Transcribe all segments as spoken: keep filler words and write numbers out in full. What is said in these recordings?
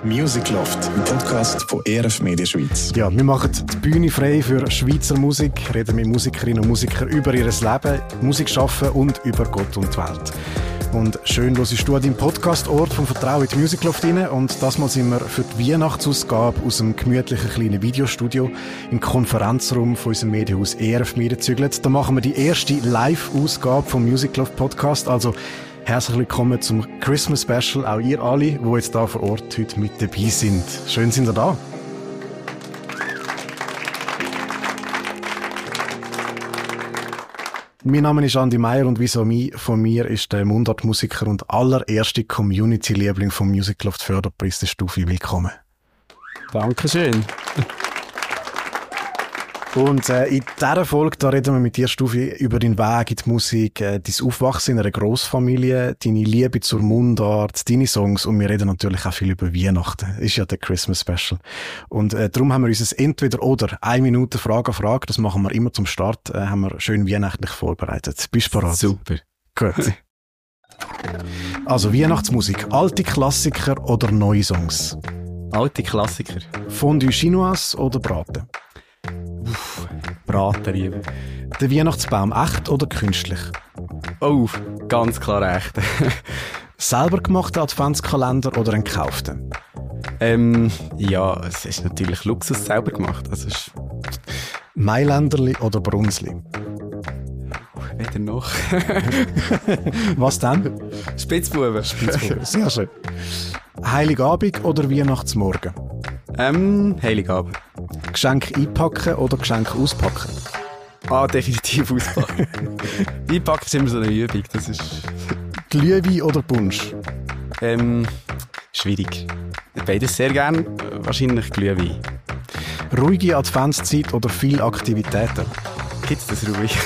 Music Loft, ein Podcast von E R F Media Schweiz. Ja, wir machen die Bühne frei für Schweizer Musik, reden mit Musikerinnen und Musikern über ihr Leben, Musik schaffen und über Gott und die Welt. Und schön, hörst du an deinem Podcast-Ort vom Vertrauen in die Music Loft rein. Und das Mal sind wir für die Weihnachtsausgabe aus dem gemütlichen kleinen Videostudio im Konferenzraum von unserem Medienhaus E R F Media gezügelt. Da machen wir die erste Live-Ausgabe vom Music Loft Podcast. Also herzlich willkommen zum Christmas Special, auch ihr alle, die jetzt hier vor Ort heute mit dabei sind. Schön sind ihr da. Mein Name ist Andi Meier und vis-à-vis von mir ist der Mundartmusiker und allererste Community-Liebling vom Music Loft Förderpreis, der Stufi. Willkommen. Dankeschön. Und äh, in dieser Folge da reden wir mit dir, Stufi, über deinen Weg in die Musik, äh, dein Aufwachsen in einer Grossfamilie, deine Liebe zur Mundart, deine Songs und wir reden natürlich auch viel über Weihnachten. Ist ja der Christmas Special. Und äh, darum haben wir uns ein Entweder-Oder, eine Minute Frage an Frage, das machen wir immer zum Start, äh, haben wir schön weihnachtlich vorbereitet. Bist du bereit? Super. Gut. Also Weihnachtsmusik, alte Klassiker oder neue Songs? Alte Klassiker. Fondue Chinoise oder Braten? Uff, Braten lieber. Der Weihnachtsbaum echt oder künstlich? Oh, ganz klar echt. Selber gemachter Adventskalender oder ein gekaufter? ähm, ja, es ist natürlich Luxus selber gemacht. Also ist Mailänderli oder Brunsli? weder noch. Was denn? Spitzbuben. Spitzbuben. Sehr schön. Heiligabend oder Weihnachtsmorgen? Ähm, Heiligabend. Geschenk einpacken oder Geschenk auspacken? Ah, definitiv auspacken. Einpacken ist immer so eine Übung. Das ist Glühwein oder Punsch? ähm, schwierig. Beides sehr gern. Wahrscheinlich Glühwein. Ruhige Adventszeit oder viele Aktivitäten? Gibt es das ruhig?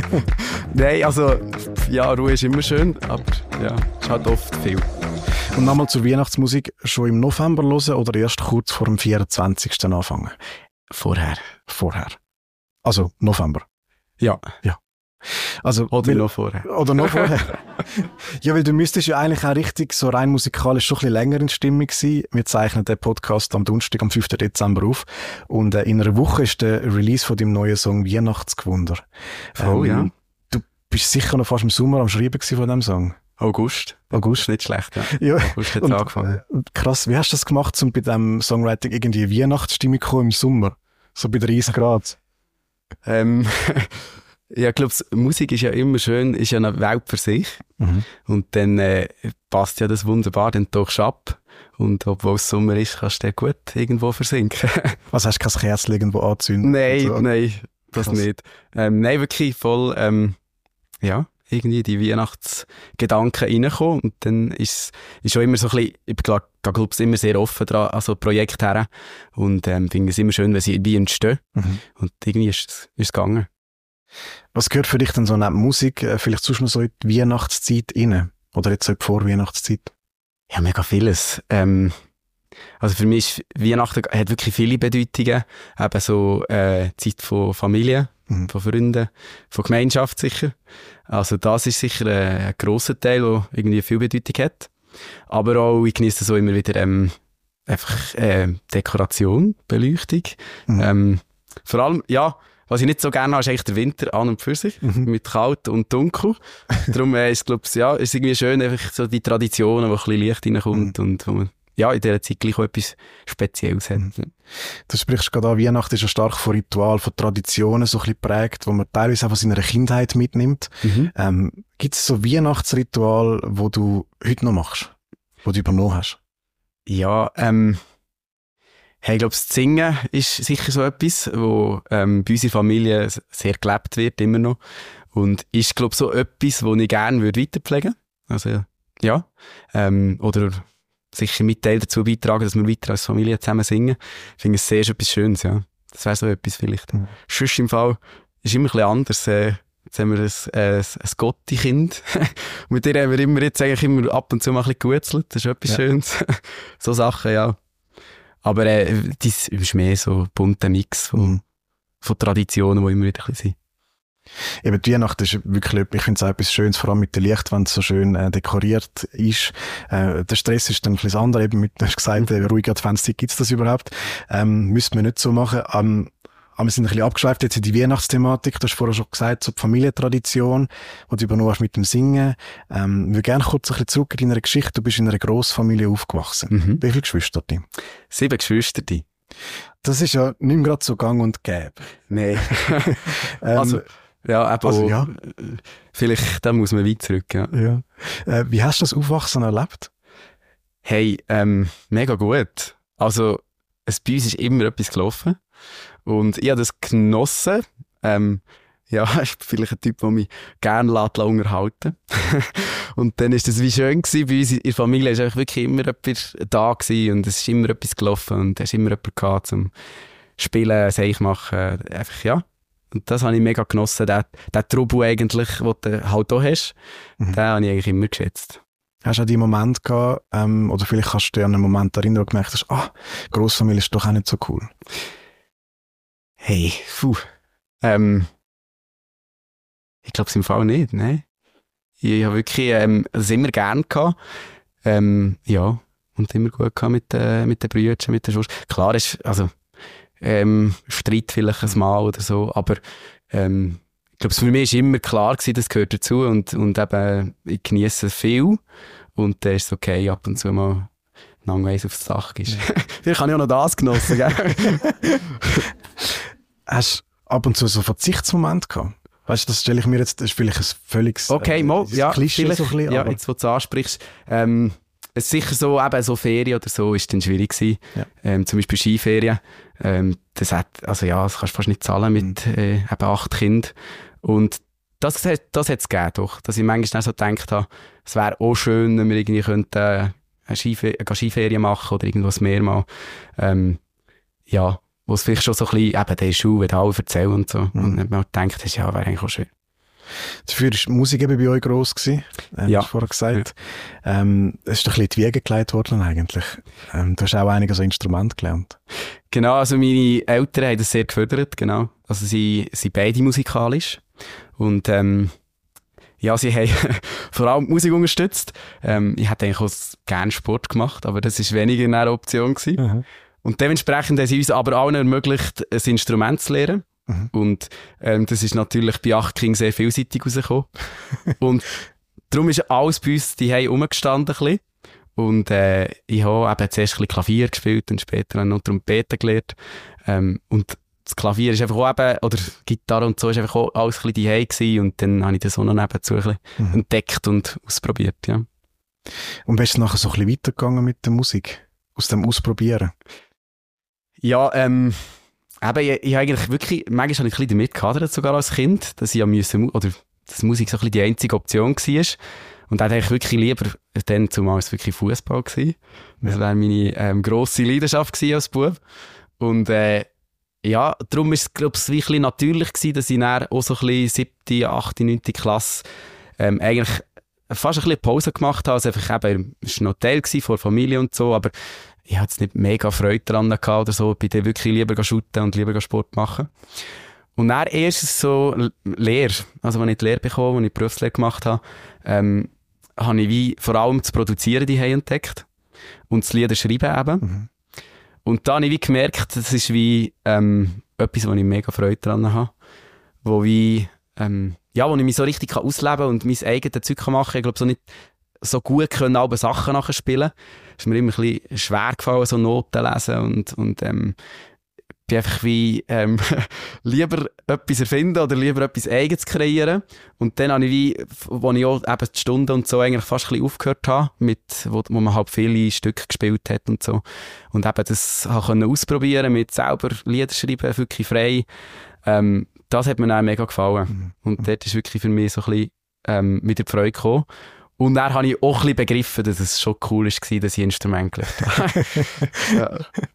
Nein, also, ja, Ruhe ist immer schön, aber ja, es ist halt oft viel. Und nochmal zur Weihnachtsmusik. Schon im November hören oder erst kurz vor dem vierundzwanzigsten anfangen? Vorher. Vorher. Also November. Ja. Ja. Also, Oder weil, noch vorher. Oder noch vorher. Ja, weil du müsstest ja eigentlich auch richtig so rein musikalisch schon ein bisschen länger in Stimmung sein. Wir zeichnen den Podcast am Donnerstag, am fünften Dezember auf. Und äh, in einer Woche ist der Release von deinem neuen Song Weihnachtsgewunder. Oh, ähm, ja. Du bist sicher noch fast im Sommer am Schreiben gewesen von diesem Song. August. August. Nicht schlecht, ja. Ja. August hat es Und, angefangen. äh, krass, wie hast du das gemacht, um bei diesem Songwriting irgendwie Weihnachtsstimmung zu kommen im Sommer? So bei dreißig Grad? Ähm, ja, ich glaube, Musik ist ja immer schön, ist ja eine Welt für sich. Mhm. Und dann äh, passt ja das wunderbar, dann tauchst du ab. Und obwohl es Sommer ist, kannst du dann gut irgendwo versinken. Was, hast du kein Kerzchen irgendwo anzünden? Nein, so? nein, das Krass. nicht. Ähm, nein, wirklich voll, ähm, ja, irgendwie die Weihnachtsgedanken reinkommen. Und dann ist es schon immer so ein bisschen, ich glaube, ich immer sehr offen dran, also Projekte her. Und ähm, finde es immer schön, wenn sie wie entstehen. Mhm. Und irgendwie ist es, ist es gegangen. Was gehört für dich denn so neben Musik, äh, vielleicht sonst noch so in die Weihnachtszeit rein? Oder jetzt so in die Vorweihnachtszeit? Ja, mega vieles. Ähm, also für mich ist Weihnachten hat wirklich viele Bedeutungen. Eben so äh, Zeit von Familie, Mhm. von Freunden, von Gemeinschaft sicher. Also das ist sicher äh, ein grosser Teil, der irgendwie viel Bedeutung hat. Aber auch, ich genieße so immer wieder ähm, einfach äh, Dekoration, Beleuchtung. Mhm. Ähm, vor allem, ja, was ich nicht so gerne habe, ist eigentlich der Winter an und für sich, Mhm. mit kalt und dunkel. Darum äh, ist es, ja, ist irgendwie schön, einfach so die Traditionen, wo ein bisschen Licht reinkommt Mhm. und wo man ja, in dieser Zeit gleich auch etwas Spezielles hat. Mhm. Du sprichst gerade an, Weihnachten ist ja stark von Ritualen, von Traditionen so ein bisschen geprägt, wo man teilweise auch von seiner Kindheit mitnimmt. Mhm. Ähm, gibt es so Weihnachtsritual, wo du heute noch machst? Wo du übernommen hast? Ja, ähm, hey, ich glaube, das Singen ist sicher so etwas, wo ähm, bei unserer Familie sehr gelebt wird, immer noch. Und ist, glaube ich, so etwas, wo ich gerne würde weiterpflegen würde. Also, ja. Ähm, oder sicher mit Teil dazu beitragen, dass wir weiter als Familie zusammen singen. Ich finde es sehr etwas Schönes, ja. Das wäre so etwas vielleicht. Mhm. Sonst im Fall ist immer ein bisschen anders. Äh, jetzt haben wir ein, äh, ein Gotti-Kind. Mit der haben wir immer jetzt eigentlich immer ab und zu mal ein bisschen gegutzelt. Das ist etwas Ja. Schönes. So Sachen, ja. Aber äh, das ist mehr so ein bunter Mix von, Mhm. von Traditionen, die immer wieder ein bisschen sind. Eben die Weihnacht ist wirklich, ich finde es auch etwas Schönes, vor allem mit dem Licht, wenn es so schön äh, dekoriert ist. Äh, der Stress ist dann ein bisschen anders, eben mit, du hast gesagt, äh, ruhige Adventszeit, gibt es das überhaupt? Ähm, müsste man nicht so machen. Ähm, aber wir sind ein bisschen abgeschweift jetzt in die Weihnachtsthematik. Du hast vorher schon gesagt, so die Familientradition, die du übernommen hast mit dem Singen. Ähm, ich würde gerne kurz ein bisschen zurück in deine Geschichte. Du bist in einer Grossfamilie aufgewachsen. Mhm. Wie viele Geschwister hast du? Sieben Geschwister. Das ist ja nicht mehr gerade so gang und gäbe. Nein. ähm, also, ja, aber also, ja. vielleicht, da muss man weit zurück, ja. ja. Äh, wie hast du das Aufwachsen erlebt? Hey, ähm, mega gut. Also, es, bei uns ist immer etwas gelaufen. Und ich habe das genossen. Ähm, ja, ich bin vielleicht ein Typ, der mich gerne unterhalten lässt. Und dann war das wie schön gewesen. Bei uns in der Familie war wirklich immer jemand da gewesen und es ist immer etwas gelaufen und es ist immer jemand gehabt zum Spielen, Seich machen. Einfach, ja. Und das habe ich mega genossen. Den, den Trubel eigentlich, den du halt hier hast, mhm. den habe ich eigentlich immer geschätzt. Hast du auch die Momente gehabt, ähm, oder vielleicht kannst du dich an einen Moment erinnern, wo du gemerkt hast, ah, Grossfamilie ist doch auch nicht so cool? Hey, puh. Ähm, ich glaube es im Fall nicht, ne? Ich, ich habe wirklich ähm, das immer gerne gehabt. Ähm, ja, und immer gut gehabt mit, äh, mit den Brüdern, mit den Schwestern. Klar ist, also, ähm, Streit vielleicht ein Mal oder so, aber ähm, ich glaube, für mich war immer klar gewesen, das gehört dazu und, und eben, ich genieße viel und dann ist es okay, ab und zu mal lang eins aufs Dach ist. Ja. Vielleicht habe ich auch noch das genossen, gell? Hast du ab und zu so Verzichtsmomente gehabt? Weißt du, das stelle ich mir jetzt, das ist vielleicht ein völliges okay, mal, äh, ja, Klischee vielleicht, so ein bisschen, ja, aber jetzt, wo du es ansprichst, ähm, es ist sicher so, eben so Ferien oder so ist dann schwierig gewesen. Ja. Ähm, zum Beispiel Skiferien. Ähm, das hat, also ja, das kannst du fast nicht zahlen mit mhm. äh, eben acht Kindern. Und das, das hat es gegeben, doch. Dass ich manchmal so gedacht habe, es wäre auch schön, wenn wir irgendwie könnten, äh, eine Skifer- eine Skiferien machen oder irgendwas mehr mal. Ähm, ja, wo es vielleicht schon so ein bisschen, eben der Schule, wenn alle erzählen und so. Mhm. Und dann man gedacht hast, ja, wäre eigentlich auch schön. Dafür war die Musik eben bei euch gross gewesen, ähm, ja. hast du vorher gesagt. Ja. Ähm, es ist doch ein bisschen die Wiege gelegt worden eigentlich. Ähm, du hast auch einige so Instrumente gelernt. Genau, also meine Eltern haben das sehr gefördert, genau. Also sie sind beide musikalisch. Und ähm, ja, sie haben vor allem die Musik unterstützt. Ähm, ich hätte eigentlich auch gerne Sport gemacht, aber das war weniger eine Option gewesen. Mhm. Und dementsprechend haben sie uns aber allen ermöglicht, ein Instrument zu lernen. Mhm. Und ähm, das ist natürlich bei acht Kindern sehr vielseitig rausgekommen. Und darum ist alles bei uns die haben rumgestanden ein bisschen. Und äh, ich habe eben zuerst ein bisschen Klavier gespielt und später noch Trompete gelernt. Ähm, und das Klavier ist einfach auch eben, oder Gitarre und so, ist einfach auch alles ein bisschen daheim gewesen. Und dann habe ich das auch noch nebenzu ein bisschen mhm. entdeckt und ausprobiert, ja. Und bist du nachher so ein bisschen weitergegangen mit der Musik? Aus dem Ausprobieren? Ja, ähm, eben, ich, ich habe eigentlich wirklich, manchmal habe ich ein bisschen damit gehadert, sogar als Kind, dass ich ja müssen, oder dass Musik so ein bisschen die einzige Option war. Und da hätte ich wirklich lieber, dann zumal es wirklich Fußball gewesen. Das wäre meine ähm, grosse Leidenschaft gewesen als Bub. Und äh, ja, darum war es, glaube ich, ein bisschen natürlich gewesen, dass ich dann auch so ein bisschen siebte, achte, neunte Klasse ähm, eigentlich fast ein bisschen Pause gemacht habe. Also einfach eben, es war ein Hotel vor Familie und so, aber ich hatte jetzt nicht mega Freude daran gehabt oder so. Ich bin dann wirklich lieber shooten und lieber Sport machen. Und dann erst so Lehre, also als ich die Lehre bekommen, als ich die Berufslehre gemacht habe, ähm, habe ich wie vor allem das Produzieren die entdeckt und das Lieder schreiben eben. Mhm. Und da habe ich wie gemerkt, das ist wie ähm, etwas, wo ich mega Freude daran habe, wo wie ähm, ja, wo ich mich so richtig ausleben kann und mein eigenes Zeug machen kann. Ich glaube, so nicht so gut können alle Sachen nachher spielen. Es ist mir immer ein bisschen schwer gefallen, so Noten lesen und, und ähm, bin einfach wie ähm, lieber etwas erfinden oder lieber etwas Eigenes kreieren. Und dann habe ich wie, wo ich auch eben die Stunden und so eigentlich fast ein bisschen aufgehört habe, mit, wo, wo man halt viele Stücke gespielt hat und so. Und eben das habe ausprobieren mit selber Lieder schreiben, wirklich frei. Ähm, das hat mir dann mega gefallen. Mhm. Und dort ist wirklich für mich so ein bisschen ähm, wieder die Freude gekommen. Und dann habe ich auch ein bisschen begriffen, dass es schon cool war, dass ich Instrument gelernt habe. Ja.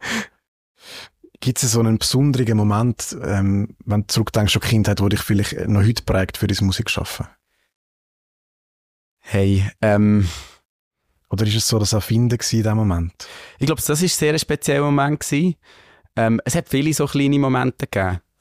Gibt es so einen besonderen Moment, ähm, wenn du zurückdenkst an die Kindheit, der dich vielleicht noch heute prägt für dein Musikschaffen? Hey, ähm... Oder ist es so das Erfinden in diesem Moment? Ich glaube, das war ein sehr spezieller Moment. Ähm, es hat viele so kleine Momente gegeben.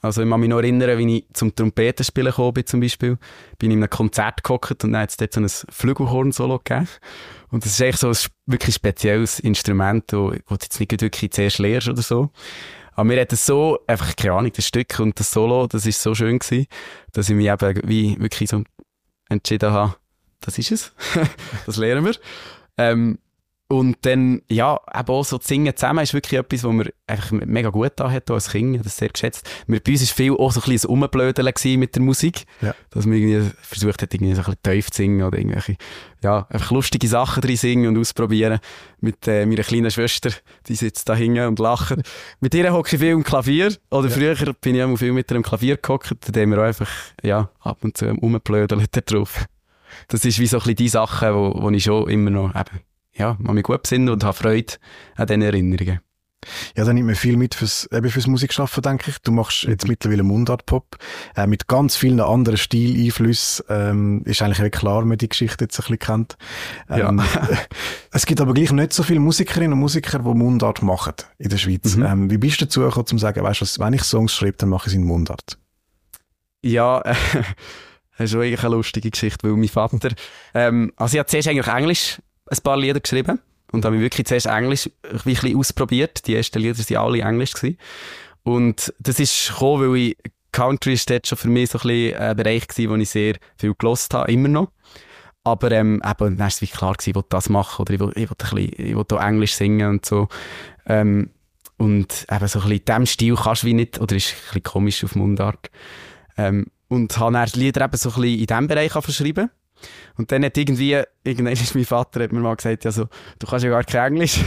Also ich kann mich noch erinnern, wie ich zum Trompetenspielen gekommen bin zum Beispiel. Bin in einem Konzert gehockt und dann hat es dort so ein Flügelhorn-Solo gegeben. Und das ist eigentlich so ein wirklich spezielles Instrument, wo, wo du jetzt nicht wirklich zuerst lernst oder so. Aber mir hat es so, einfach keine Ahnung, das Stück und das Solo, das ist so schön gewesen, dass ich mich eben wie wirklich so entschieden habe, das ist es, das lernen wir. Ähm, Und dann, ja, eben auch so das Singen zusammen ist wirklich etwas, was mir einfach mega gut da hat, als Kind. Ich habe das sehr geschätzt. Wir, bei uns war viel auch so ein bisschen ein Umblödeln mit der Musik. Ja. Dass man irgendwie versucht hat, irgendwie so ein bisschen tief zu singen oder irgendwelche, ja, einfach lustige Sachen drin singen und ausprobieren. Mit äh, meiner kleinen Schwester, die sitzt da hinten und lacht. Mit ihr hocke ich viel am Klavier. Oder ja. Früher bin ich auch viel mit ihr am Klavier gehockt. Da haben wir auch einfach, ja, ab und zu umblödeln da drauf. Das ist wie so ein bisschen die Sachen, wo, wo ich schon immer noch eben, ja, man mich gut besinnen und habe Freude an diesen Erinnerungen. Ja, da nimmt man viel mit fürs, eben fürs Musikschaffen, denke ich. Du machst jetzt mittlerweile Mundart-Pop, äh, mit ganz vielen anderen Stileinflüssen. Ähm, ist eigentlich auch klar, wenn man die Geschichte jetzt ein bisschen kennt. Ähm, ja. Es gibt aber gleich nicht so viele Musikerinnen und Musiker, die Mundart machen in der Schweiz. Mhm. Ähm, wie bist du dazu gekommen, um zu sagen, weißt du, wenn ich Songs schreibe, dann mache ich sie in Mundart? Ja, äh, das ist schon eigentlich eine lustige Geschichte, weil mein Vater, ähm, also ich habe zuerst eigentlich Englisch ein paar Lieder geschrieben und habe mich wirklich zuerst Englisch ein bisschen ausprobiert. Die ersten Lieder waren alle Englisch gewesen. Und das ist gekommen, weil ich, Country ist dort schon für mich so ein bisschen ein Bereich gewesen, wo ich sehr viel gehört habe, immer noch. Aber ähm, eben, dann war es wie klar gewesen, ich will das machen oder ich will, ich will, ein bisschen, ich will auch Englisch singen und so. Ähm, und eben so ein bisschen in diesem Stil kannst du wie nicht, oder ist ein bisschen komisch auf Mundart. Ähm, und habe dann die Lieder eben so ein bisschen in diesem Bereich verschrieben. Und dann hat irgendwie, irgendwann ist mein Vater hat mir mal gesagt, ja so, du kannst ja gar kein Englisch.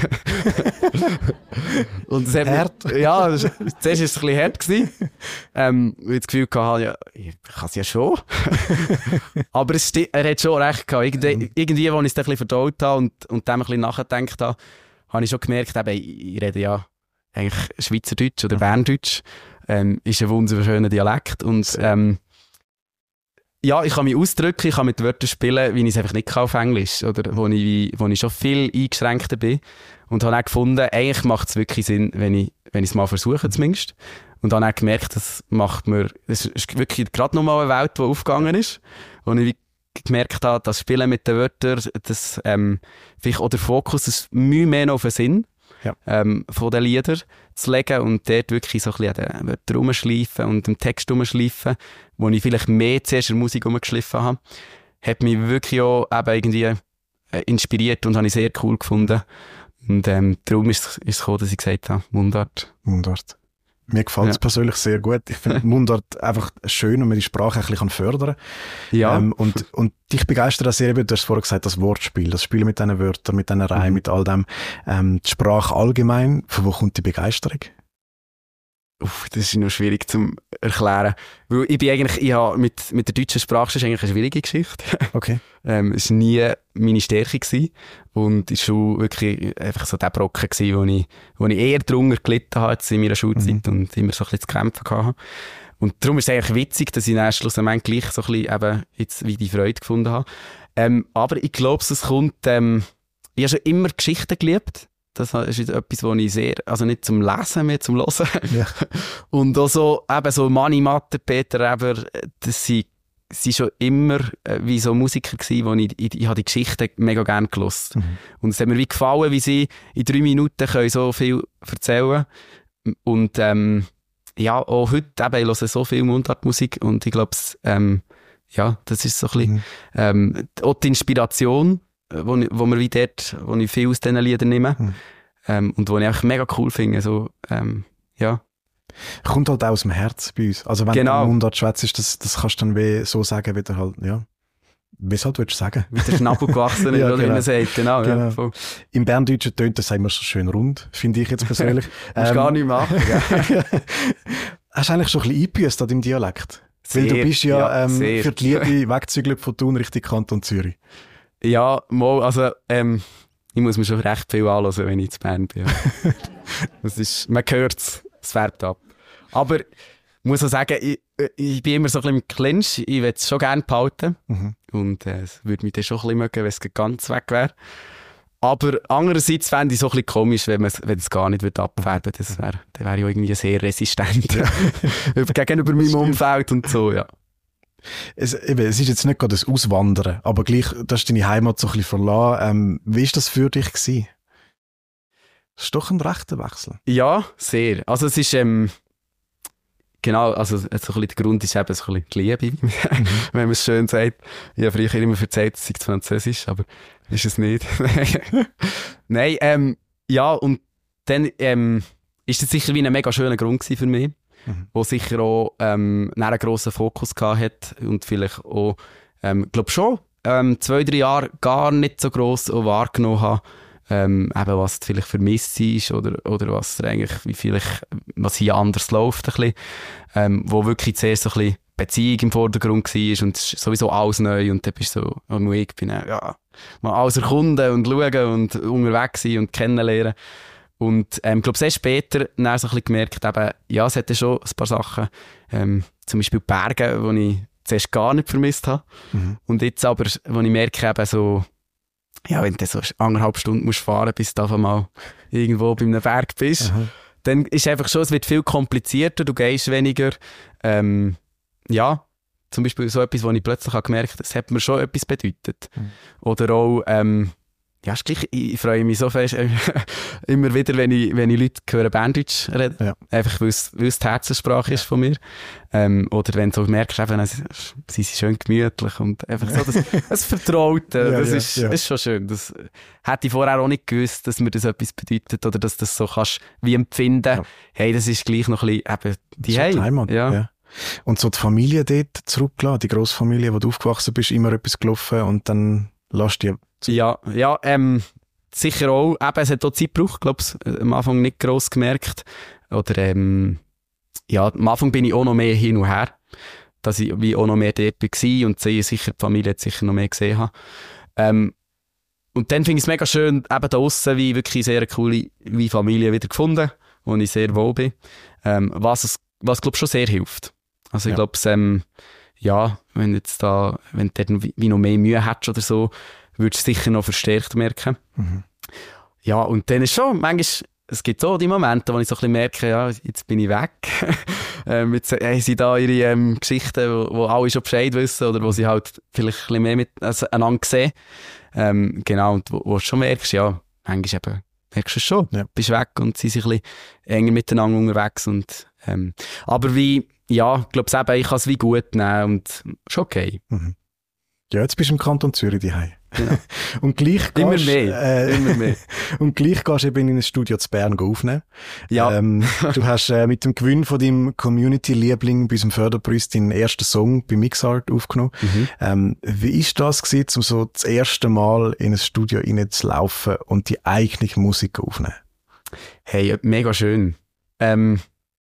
Und das hat hart? Mir, ja, das, zuerst war es ein bisschen hart gewesen. Ähm, weil ich das Gefühl hatte, ja, ich kann es ja schon. Aber es sti- er hat schon recht gehabt. Irgendwie, irgendwie als ich es dann ein bisschen verdaut habe und, und dem ein bisschen nachgedacht habe, habe ich schon gemerkt, eben, ich rede ja eigentlich Schweizerdeutsch oder Berndeutsch. Ähm, ist ein wunderschöner Dialekt und ähm, ja, ich kann mich ausdrücken, ich kann mit Wörtern spielen, wie ich es einfach nicht kann auf Englisch, oder wo ich, wo ich schon viel eingeschränkter bin. Und habe auch gefunden, eigentlich macht es wirklich Sinn, wenn ich, wenn ich es mal versuche zumindest. Und habe auch gemerkt, das macht mir, das ist wirklich gerade nochmal eine Welt, die aufgegangen ist, wo ich gemerkt habe, das Spielen mit den Wörtern, das, ähm, vielleicht auch der Fokus, das Mühe mehr noch auf den Sinn. Ja. Ähm, von den Liedern zu legen und dort wirklich so ein bisschen an den Wörtern rumschleifen und den Text rumschleifen, wo ich vielleicht mehr zuerst in der Musik rumgeschliffen habe, hat mich wirklich auch eben irgendwie äh, inspiriert und habe ich sehr cool gefunden. Und ähm, darum ist es gekommen, dass ich gesagt habe, Mundart. Mundart. Mir gefällt es ja. persönlich sehr gut. Ich finde Mundart einfach schön und man die Sprache ein bisschen fördern kann. Ja. Ähm, und, und dich begeistert auch sehr, du hast vorhin gesagt, das Wortspiel, das Spiel mit diesen Wörtern, mit diesen Reihen, mhm. mit all dem. Ähm, die Sprache allgemein, von wo kommt die Begeisterung? Uff, das ist noch schwierig zu erklären. Weil ich bin eigentlich, ich habe mit, mit der deutschen Sprache, das ist eigentlich eine schwierige Geschichte. Okay. ähm, es war nie meine Stärke gewesen. Und es war schon wirklich einfach so der Brocken gewesen, wo ich, wo ich eher drunter gelitten habe in meiner Schulzeit mhm. und immer so ein bisschen zu kämpfen hatte. Und darum ist es eigentlich witzig, dass ich dann schlussendlich gleich so ein bisschen eben jetzt wie die Freude gefunden habe. Ähm, aber ich glaube, es kommt, ähm, ich habe schon immer Geschichten geliebt. Das ist etwas, was ich sehr, also nicht zum Lesen, mehr zum Hören. Ja. Und auch so, eben so Mani Matter, Peter Eber, das sind, sind schon immer äh, wie so Musiker gewesen, wo ich, ich, ich habe die Geschichten mega gerne gehört. Mhm. Und es hat mir wie gefallen, wie sie in drei Minuten können so viel erzählen. Und ähm, ja, auch heute eben, ich höre so viel Mundartmusik und ich glaube, ähm, ja, das ist so ein bisschen, mhm. ähm, auch die Inspiration, wo, wo wir wie dort, wo ich viel aus diesen Liedern nehme mhm. ähm, und wo ich einfach mega cool finde, so, ähm, ja. Kommt halt auch aus dem Herz bei uns. Also wenn genau. du Mundart schwätzt, das, das kannst du dann wie so sagen, wie du halt, ja, wie es halt willst du sagen. Wie der Schnabel gewachsen ist, ja, oder genau. wie man sagt, genau. genau. Ja, voll. Im Berndeutschen tönt das immer so schön rund, finde ich jetzt persönlich. Musst ähm, gar nicht machen. Hast du eigentlich schon ein bisschen eingebüßt an deinem Dialekt? Sehr, weil du bist ja, ja ähm, für die Liebe weggezügelt von Thun Richtung Kanton Zürich. Ja, mal, also ähm, ich muss mir schon recht viel anhören, wenn ich zu Bern bin. Ja. Das ist, man hört es, es färbt ab. Aber ich muss auch sagen, ich, ich bin immer so ein bisschen im Clinch, ich will es schon gerne behalten. Mhm. Und äh, es würde mich dann schon ein bisschen mögen, wenn es ganz weg wäre. Aber andererseits fände ich es so ein bisschen komisch, wenn man wenn es gar nicht würde abfärben würde. Das wäre wär ja irgendwie sehr resistent ja. gegenüber meinem Umfeld und so, ja. Es, eben, es ist jetzt nicht gerade das Auswandern, aber gleich, du hast deine Heimat so ein bisschen verlassen. Ähm, wie war das für dich gewesen? Das ist doch ein rechter Wechsel. Ja, sehr. Also es ist, ähm, genau, also so ein bisschen der Grund ist eben so ein bisschen die Liebe, wenn man es schön sagt. Ich habe früher immer erzählt, es sei Französisch, aber ist es nicht. Nein, ähm, ja, und dann ähm, ist das sicher wie ein mega schöner Grund gewesen für mich, mhm. wo sicher auch ähm, einen grossen Fokus gehabt hat und vielleicht auch, ähm, glaube schon, ähm, zwei, drei Jahre gar nicht so gross auch wahrgenommen habe, ähm, eben was vielleicht vermisst ist oder, oder was eigentlich, wie vielleicht, was hier anders läuft ein bisschen, ähm, wo wirklich zuerst so ein bisschen Beziehung im Vordergrund war und es ist sowieso alles neu und dann bist du so, oh, ich bin ja, mal alles erkunden und schauen und unterwegs sein und kennenlernen. Und ähm, ich glaube, sehr später dann so ein bisschen gemerkt, eben, ja, es hatte schon ein paar Sachen, ähm, zum Beispiel Berge, die ich zuerst gar nicht vermisst habe. Mhm. Und jetzt aber, wo ich merke, eben so, ja, wenn du so anderthalb Stunden musst fahren, bis du einfach mal irgendwo bei einem Berg bist, mhm. dann ist einfach schon, es wird viel komplizierter, du gehst weniger, ähm, ja, zum Beispiel so etwas, wo ich plötzlich habe gemerkt habe, das hat mir schon etwas bedeutet. Mhm. Oder auch, ähm, ja, ist gleich, ich freue mich so fest, äh, immer wieder, wenn ich, wenn ich Leute höre Berndeutsch reden, ja. einfach weil es, weil es die Herzenssprache ja. ist von mir. Ähm, oder wenn du merkst, eben, sie sind schön gemütlich und einfach so, das, das Vertraute, ja, das, ja, ist, ja. das ist schon schön. Das hätte ich vorher auch nicht gewusst, dass mir das etwas bedeutet oder dass du das so kannst wie empfinden. Ja. Hey, das ist gleich noch ein bisschen eben die so Hey. Die Heimat, ja. ja. Und so die Familie dort zurückgelassen, die Grossfamilie, wo du aufgewachsen bist, immer etwas gelaufen und dann lässt du die... Ja, ja, ähm, sicher auch. Eben, es hat auch Zeit gebraucht, glaube ich, am Anfang nicht gross gemerkt. Oder, ähm, ja, am Anfang bin ich auch noch mehr hin und her, dass ich wie auch noch mehr dort war und sie sicher, die Familie hat sicher noch mehr gesehen habe. Ähm, und dann finde ich es mega schön, eben da aussen, wie wirklich sehr eine coole wie Familie wieder gefunden, wo ich sehr wohl bin. Ähm, was, es, was glaube ich, schon sehr hilft. Also ich ja. glaube, ähm, ja, wenn jetzt da, wenn du dann wie noch mehr Mühe hättest oder so, würdest du sicher noch verstärkt merken. Mhm. Ja, und dann ist schon, manchmal, es gibt so die Momente, wo ich so ein bisschen merke, ja, jetzt bin ich weg. ähm, jetzt haben sie da ihre ähm, Geschichten, wo, wo alle schon Bescheid wissen oder wo sie halt vielleicht ein bisschen mehr miteinander sehen. Ähm, genau, und wo, wo du schon merkst, ja, manchmal eben, merkst du es schon, ja. bist weg und sie sind ein bisschen enger miteinander unterwegs. Und, ähm, aber wie, ja, ich glaube, ich kann es wie gut nehmen und ist okay. Mhm. Ja, jetzt bist du im Kanton Zürich daheim. Ja. Und gleich immer gehst, mehr, äh, immer mehr. Und gleich gehst du eben in ein Studio zu Bern aufnehmen. Ja. Ähm, du hast äh, mit dem Gewinn von deinem Community-Liebling bei unserem Förderpreis deinen ersten Song bei Mixart aufgenommen. Mhm. Ähm, wie ist das gewesen, um so das erste Mal in ein Studio reinzulaufen und die eigene Musik aufzunehmen? Hey, mega schön. Ähm,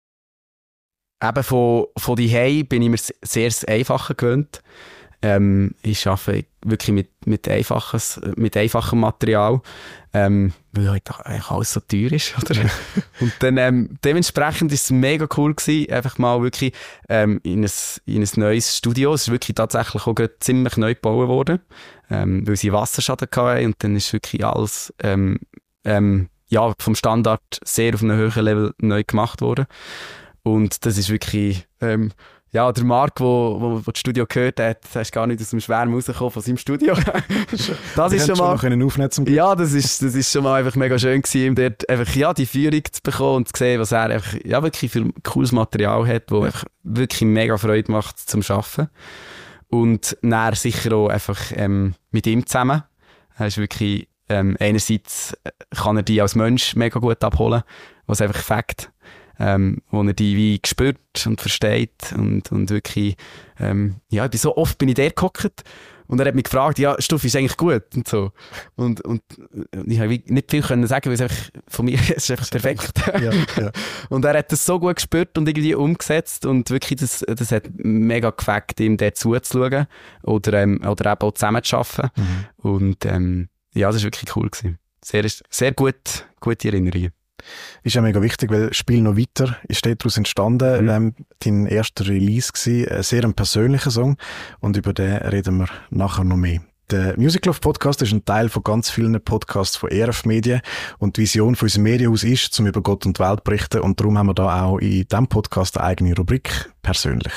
eben von, von die Hey bin ich mir sehr einfacher gewöhnt. Ähm, ich arbeite wirklich mit, mit, einfaches, mit einfachem Material, ähm, weil halt eigentlich alles so teuer ist. Oder? Und dann, ähm, dementsprechend war es mega cool gewesen, einfach mal wirklich ähm, in, ein, in ein neues Studio. Es ist wirklich tatsächlich auch gerade ziemlich neu gebaut worden, ähm, weil sie Wasserschaden hatten und dann ist wirklich alles ähm, ähm, ja, vom Standard sehr auf einem höheren Level neu gemacht worden. Und das ist wirklich... Ähm, Ja, der Marc, der wo, wo, wo das Studio gehört hat, der ist gar nicht aus dem Schwärm rausgekommen von seinem Studio. Das ist schon mal... Schon aufnehmen, ja, das ist, das ist schon mal einfach mega schön gewesen, ihm dort einfach, ja, die Führung zu bekommen und zu sehen, was er einfach, ja, wirklich für cooles Material hat, das ja. wirklich mega Freude macht zum Arbeiten. Und dann sicher auch einfach ähm, mit ihm zusammen. Er ist wirklich, ähm, einerseits kann er die als Mensch mega gut abholen, was einfach Fakt Ähm, wo er die wie gespürt und versteht und, und wirklich, ähm, ja, so oft bin ich der gehockt und er hat mich gefragt, ja, Stuffi, ist eigentlich gut und so. Und, und ich habe nicht viel können sagen, weil es einfach, von mir, es ist einfach perfekt. Ja, ja. Und er hat das so gut gespürt und irgendwie umgesetzt und wirklich, das, das hat mega gefällt, ihm dort zuzuschauen oder, ähm, oder eben auch zusammen zu arbeiten. Mhm. Und, ähm, ja, das war wirklich cool gewesen. Sehr, sehr gut, gute Erinnerungen. Ist ja mega wichtig, weil «Spiel noch weiter» ist daraus entstanden. Mhm. Ähm, dein erster Release war ein sehr ein persönlicher Song und über den reden wir nachher noch mehr. Der Music Love Podcast ist ein Teil von ganz vielen Podcasts von E R F Medien und die Vision von unserem Medienhaus ist, zum über Gott und die Welt zu berichten und darum haben wir da auch in diesem Podcast eine eigene Rubrik «Persönlich».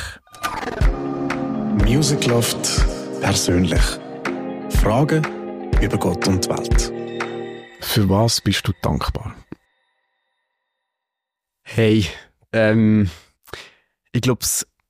Music Loft persönlich. Fragen über Gott und die Welt. Für was bist du dankbar? Hey, ähm, ich glaube,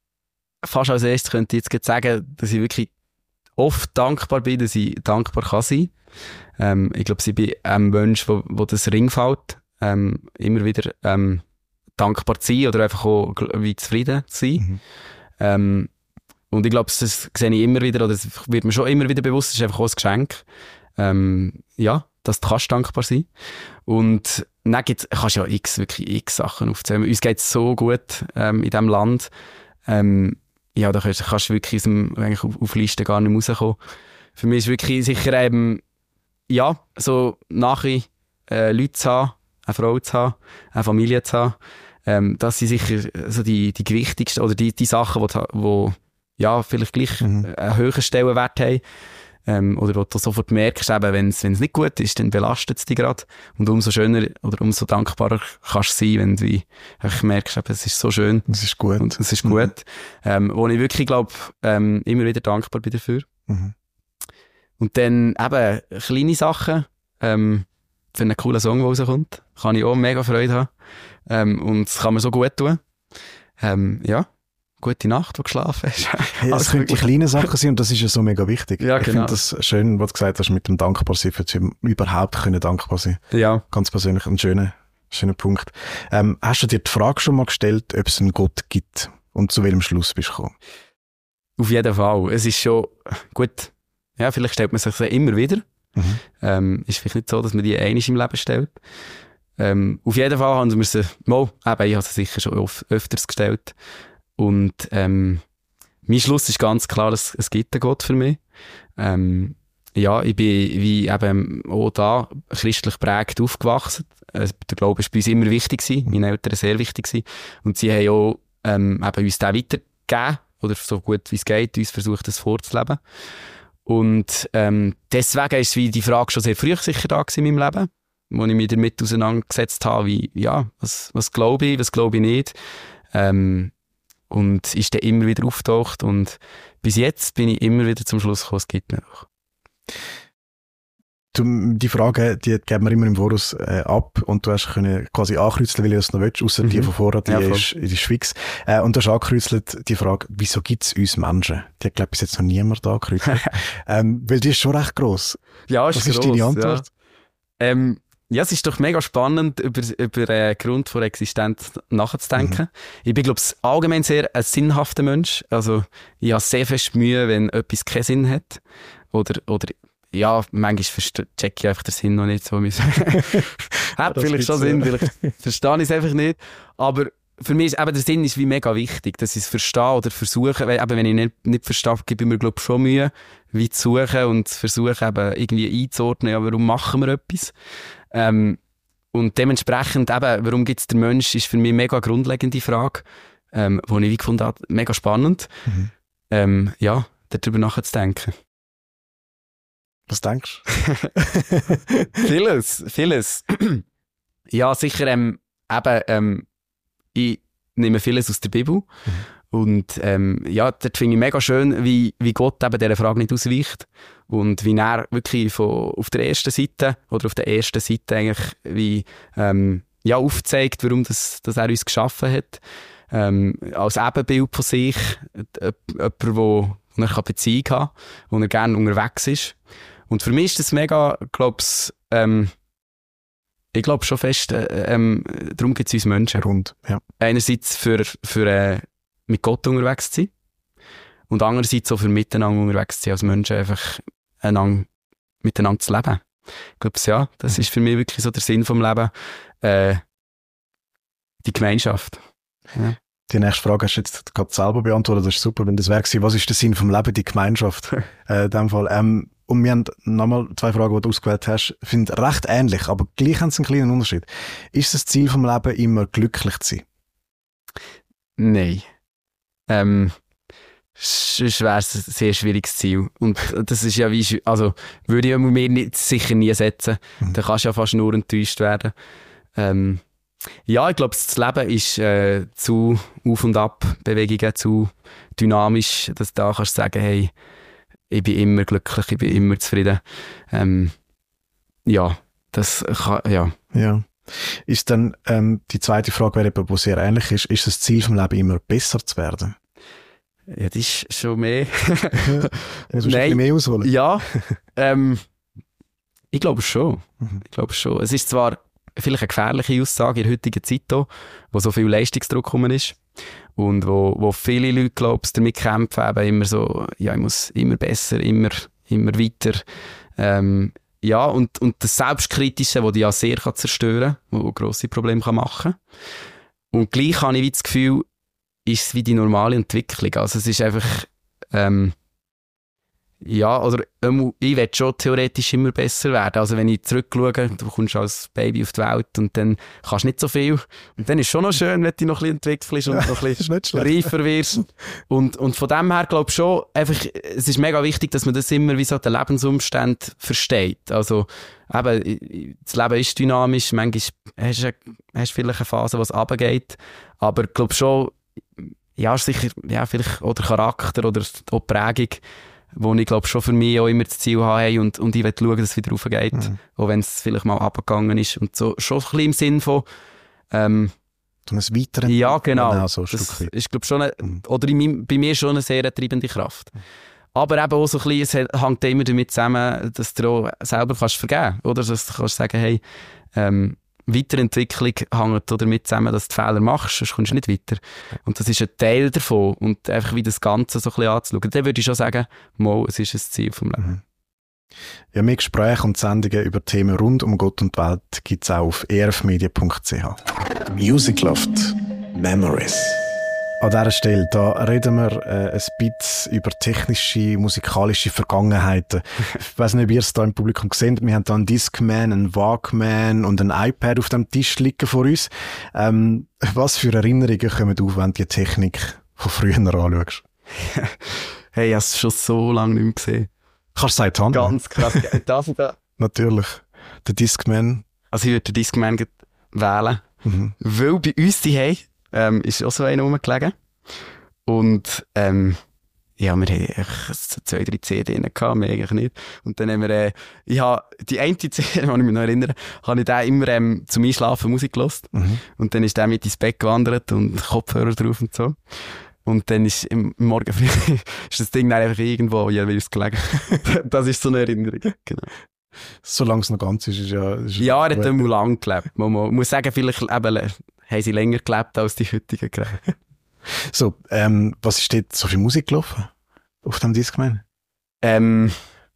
fast als erstes könnte ich jetzt sagen, dass ich wirklich oft dankbar bin, dass ich dankbar kann sein. Ähm, ich glaube, ich bin ein Mensch, wo, wo das Ring fällt, ähm, immer wieder ähm, dankbar zu sein oder einfach auch wie zufrieden zu sein. Mhm. Ähm, und ich glaube, das sehe ich immer wieder, oder das wird mir schon immer wieder bewusst, das ist einfach auch ein Geschenk. Ähm, ja, dass du kannst dankbar sein. Und dann gibt's, kannst du ja x, wirklich x Sachen aufzählen. Uns geht es so gut ähm, in diesem Land. Ähm, ja, da kannst, kannst du wirklich aus dem, eigentlich auf, auf Listen gar nicht rauskommen. Für mich ist wirklich sicher eben, ja, so nahe äh, Leute zu haben, eine Frau zu haben, eine Familie zu haben. Ähm, das sind sicher so die, die gewichtigsten, oder die, die Sachen, die, wo, ja, vielleicht gleich mhm. einen höheren Stellenwert haben. Ähm, oder wo du sofort merkst, wenn es nicht gut ist, dann belastet es dich gerade. Und umso schöner oder umso dankbarer kannst du sein, wenn du wie, merkst, eben, es ist so schön. Es ist gut. Und es ist gut. Mhm. Ähm, wo ich wirklich, glaube ähm, immer wieder dankbar bin dafür. Mhm. Und dann eben kleine Sachen, ähm, für einen coolen Song, der rauskommt, kann ich auch mega Freude haben. Ähm, und es kann mir so gut tun. Ähm, ja. Gute Nacht, wo du geschlafen hast. Hey, es können die kleinen Sachen sein und das ist ja so mega wichtig. Ja, ich genau. finde das schön, was du gesagt hast, mit dem Dankbarsein, für sie überhaupt können dankbar sein. Ja. Ganz persönlich ein schöner, schöner Punkt. Ähm, hast du dir die Frage schon mal gestellt, ob es einen Gott gibt und zu welchem Schluss bist du gekommen? Auf jeden Fall. Es ist schon gut. Ja, vielleicht stellt man sich das immer wieder. Mhm. Ähm, ist vielleicht nicht so, dass man die einmal im Leben stellt. Ähm, auf jeden Fall haben wir sie, mal, eben, ich habe sie sicher schon öf- öfters gestellt. Und ähm, mein Schluss ist ganz klar, es, es gibt einen Gott für mich. Ähm, ja, ich bin wie eben auch da christlich prägt aufgewachsen. Äh, der Glaube war bei uns immer wichtig gewesen, meinen Eltern sehr wichtig gewesen. Und sie haben auch ähm, eben uns den weitergegeben, oder so gut wie es geht, uns versucht, das vorzuleben. Und ähm, deswegen ist wie die Frage schon sehr früh sicher da gewesen in meinem Leben, wo ich mich damit auseinandergesetzt habe, wie, ja, was, was glaube ich, was glaube ich nicht. Ähm, Und ist dann immer wieder auftaucht. Und bis jetzt bin ich immer wieder zum Schluss gekommen, es gibt ihn noch. Du, die Frage, die geben wir immer im Voraus äh, ab und du hast können quasi ankreuzeln, weil du es noch willst, ausser mhm. die von vorher, die, ja, ist, die ist fix. Äh, und du hast angekreuzelt die Frage, wieso gibt es uns Menschen? Die hat, glaube ich, bis jetzt noch niemand angekreuzelt. ähm, weil die ist schon recht gross. Ja, ist Was gross, ist deine Antwort? Ja. Ähm, Ja, es ist doch mega spannend, über, über den Grund der Existenz nachzudenken. Mhm. Ich bin, glaube ich, allgemein sehr ein sinnhafter Mensch. Also, ich habe sehr fest Mühe, wenn etwas keinen Sinn hat. Oder, oder ja, manchmal checke ich einfach den Sinn noch nicht. So. Hat vielleicht schon Sinn, vielleicht verstehe ich es einfach nicht. Aber für mich ist eben der Sinn ist wie mega wichtig, dass ich es verstehe oder versuche. Weil, eben, wenn ich nicht, nicht verstehe, gebe ich mir, glaube ich, schon Mühe, wie zu suchen und zu versuchen, eben irgendwie einzuordnen, ja, warum machen wir etwas. Ähm, und dementsprechend eben, warum gibt es den Mensch, ist für mich eine mega grundlegende Frage, ähm, die ich wie gefunden habe, mega spannend, mhm. ähm, ja, darüber nachzudenken. Was denkst du? vieles, vieles. Ja, sicher, ähm, eben, ähm, ich nehme vieles aus der Bibel. Mhm. Und ähm, ja, dort finde ich mega schön, wie, wie Gott eben dieser Frage nicht ausweicht. Und wie er wirklich von, auf der ersten Seite, oder auf der ersten Seite eigentlich, wie, ähm, ja, aufzeigt, warum das, das er uns geschaffen hat. Ähm, als Ebenbild von sich. Jemand, wo er Beziehung haben kann, wo er gerne unterwegs ist. Und für mich ist das mega, glaub's, ähm, ich glaube schon fest, äh, ähm, darum gibt es uns Menschen. Rund, ja. Einerseits für, für äh, mit Gott unterwegs zu sein und andererseits auch für miteinander unterwegs zu sein, als Menschen einfach einander, miteinander zu leben. Ich glaube, ja, das ist für mich wirklich so der Sinn vom Leben, äh, die Gemeinschaft. Ja. Die nächste Frage hast du jetzt gerade selber beantwortet, das ist super, wenn das wäre gewesen. Was ist der Sinn vom Leben, die Gemeinschaft? äh, in dem Fall. Ähm, und wir haben nochmal zwei Fragen, die du ausgewählt hast, finde recht ähnlich, aber gleich haben sie einen kleinen Unterschied. Ist das Ziel vom Leben immer glücklich zu sein? Nein. Ähm, sonst wäre es ein sehr schwieriges Ziel. Und das ist ja wie, also würde ich mir nicht, sicher nie setzen. Mhm. Da kannst du ja fast nur enttäuscht werden. Ähm, ja, ich glaube, das Leben ist äh, zu Auf- und Ab-Bewegungen, zu dynamisch, dass du da kannst sagen, hey, ich bin immer glücklich, ich bin immer zufrieden. Ähm, ja, das kann, ja. Ja. Ist dann, ähm, die zweite Frage wäre eben, die sehr ähnlich ist, ist das Ziel vom Leben immer besser zu werden? Ja, das ist schon mehr. Jetzt musst du ein bisschen mehr ausholen. Ja, ähm, ich glaube schon. Mhm. Ich glaube schon. Es ist zwar vielleicht eine gefährliche Aussage in der heutigen Zeit hier, wo so viel Leistungsdruck gekommen ist und wo, wo viele Leute, glaube ich, damit kämpfen, eben immer so, ja, ich muss immer besser, immer, immer weiter. Ähm, ja, und, und das Selbstkritische, das dich ja sehr kann zerstören kann, das grosse Probleme kann machen kann. Und gleich habe ich wie das Gefühl, ist es wie die normale Entwicklung. Also es ist einfach, ähm, ja, oder ähm, ich will schon theoretisch immer besser werden. Also wenn ich zurückschaue, du kommst als Baby auf die Welt und dann kannst du nicht so viel. Und dann ist es schon noch schön, wenn du noch ein bisschen entwickelst und ja, noch ein bisschen reifer wirst. Und, und von dem her glaube ich schon, einfach, es ist mega wichtig, dass man das immer wie so den Lebensumständen versteht. Also eben, das Leben ist dynamisch, manchmal hast du, hast du vielleicht eine Phase, wo es runtergeht, aber ich glaube schon, ja, sicher, ja, vielleicht oder Charakter oder auch Prägung, wo ich glaube schon für mich auch immer das Ziel habe und, und ich will schauen, dass es wieder raufgeht, mhm. auch wenn es vielleicht mal runtergegangen ist und so, schon ein bisschen im Sinn von ähm, du musst weiter ja, genau, genau so das ist glaube schon eine, mhm. oder in meinem, bei mir schon eine sehr treibende Kraft. Mhm. Aber eben auch so ein bisschen, es hängt immer damit zusammen, dass du auch selber kannst vergeben, oder? Dass du kannst sagen, hey, ähm, Weiterentwicklung hängt damit zusammen, dass du Fehler machst, sonst kommst du nicht weiter. Und das ist ein Teil davon. Und einfach wie das Ganze so ein bisschen anzuschauen. Dann würde ich schon sagen, mal, es ist ein Ziel vom Leben. Mhm. Ja, mehr Gespräche und Sendungen über Themen rund um Gott und die Welt gibt es auch auf e r f media punkt c h. Music Loft Memories. An dieser Stelle, da reden wir äh, ein bisschen über technische, musikalische Vergangenheiten. Ich weiss nicht, ob ihr es da im Publikum seht. Wir haben da einen Discman, einen Walkman und ein iPad auf dem Tisch liegen vor uns. Ähm, was für Erinnerungen kommen auf, wenn du die Technik von früher anschaust? Hey, ich habe es schon so lange nicht mehr gesehen. Kannst du es sagen? Ganz krass. Darf ich da? Natürlich. Der Discman. Also ich würde den Discman wählen. Mhm. Weil bei uns daheim Ähm, ist auch so einer rumgelegen. Und ähm, ja, wir hatten zwei, drei C D gehabt, mehr eigentlich nicht. Und dann haben wir, äh, ich habe die eine C D, kann ich mich noch erinnern, habe ich den immer ähm, zum Einschlafen Musik gehört. Mhm. Und dann ist der mit ins Bett gewandert und Kopfhörer drauf und so. Und dann ist im Morgen früh ist das Ding dann einfach irgendwo jeweils gelegen. Das ist so eine Erinnerung. Genau. Solange es noch ganz ist, ist ja... Ist ja, er hat immer lange gelebt. Man muss sagen, vielleicht eben, haben sie länger gelebt als die heutigen Geräte. So, ähm, was ist dort so viel Musik gelaufen auf dem Discman? Ähm,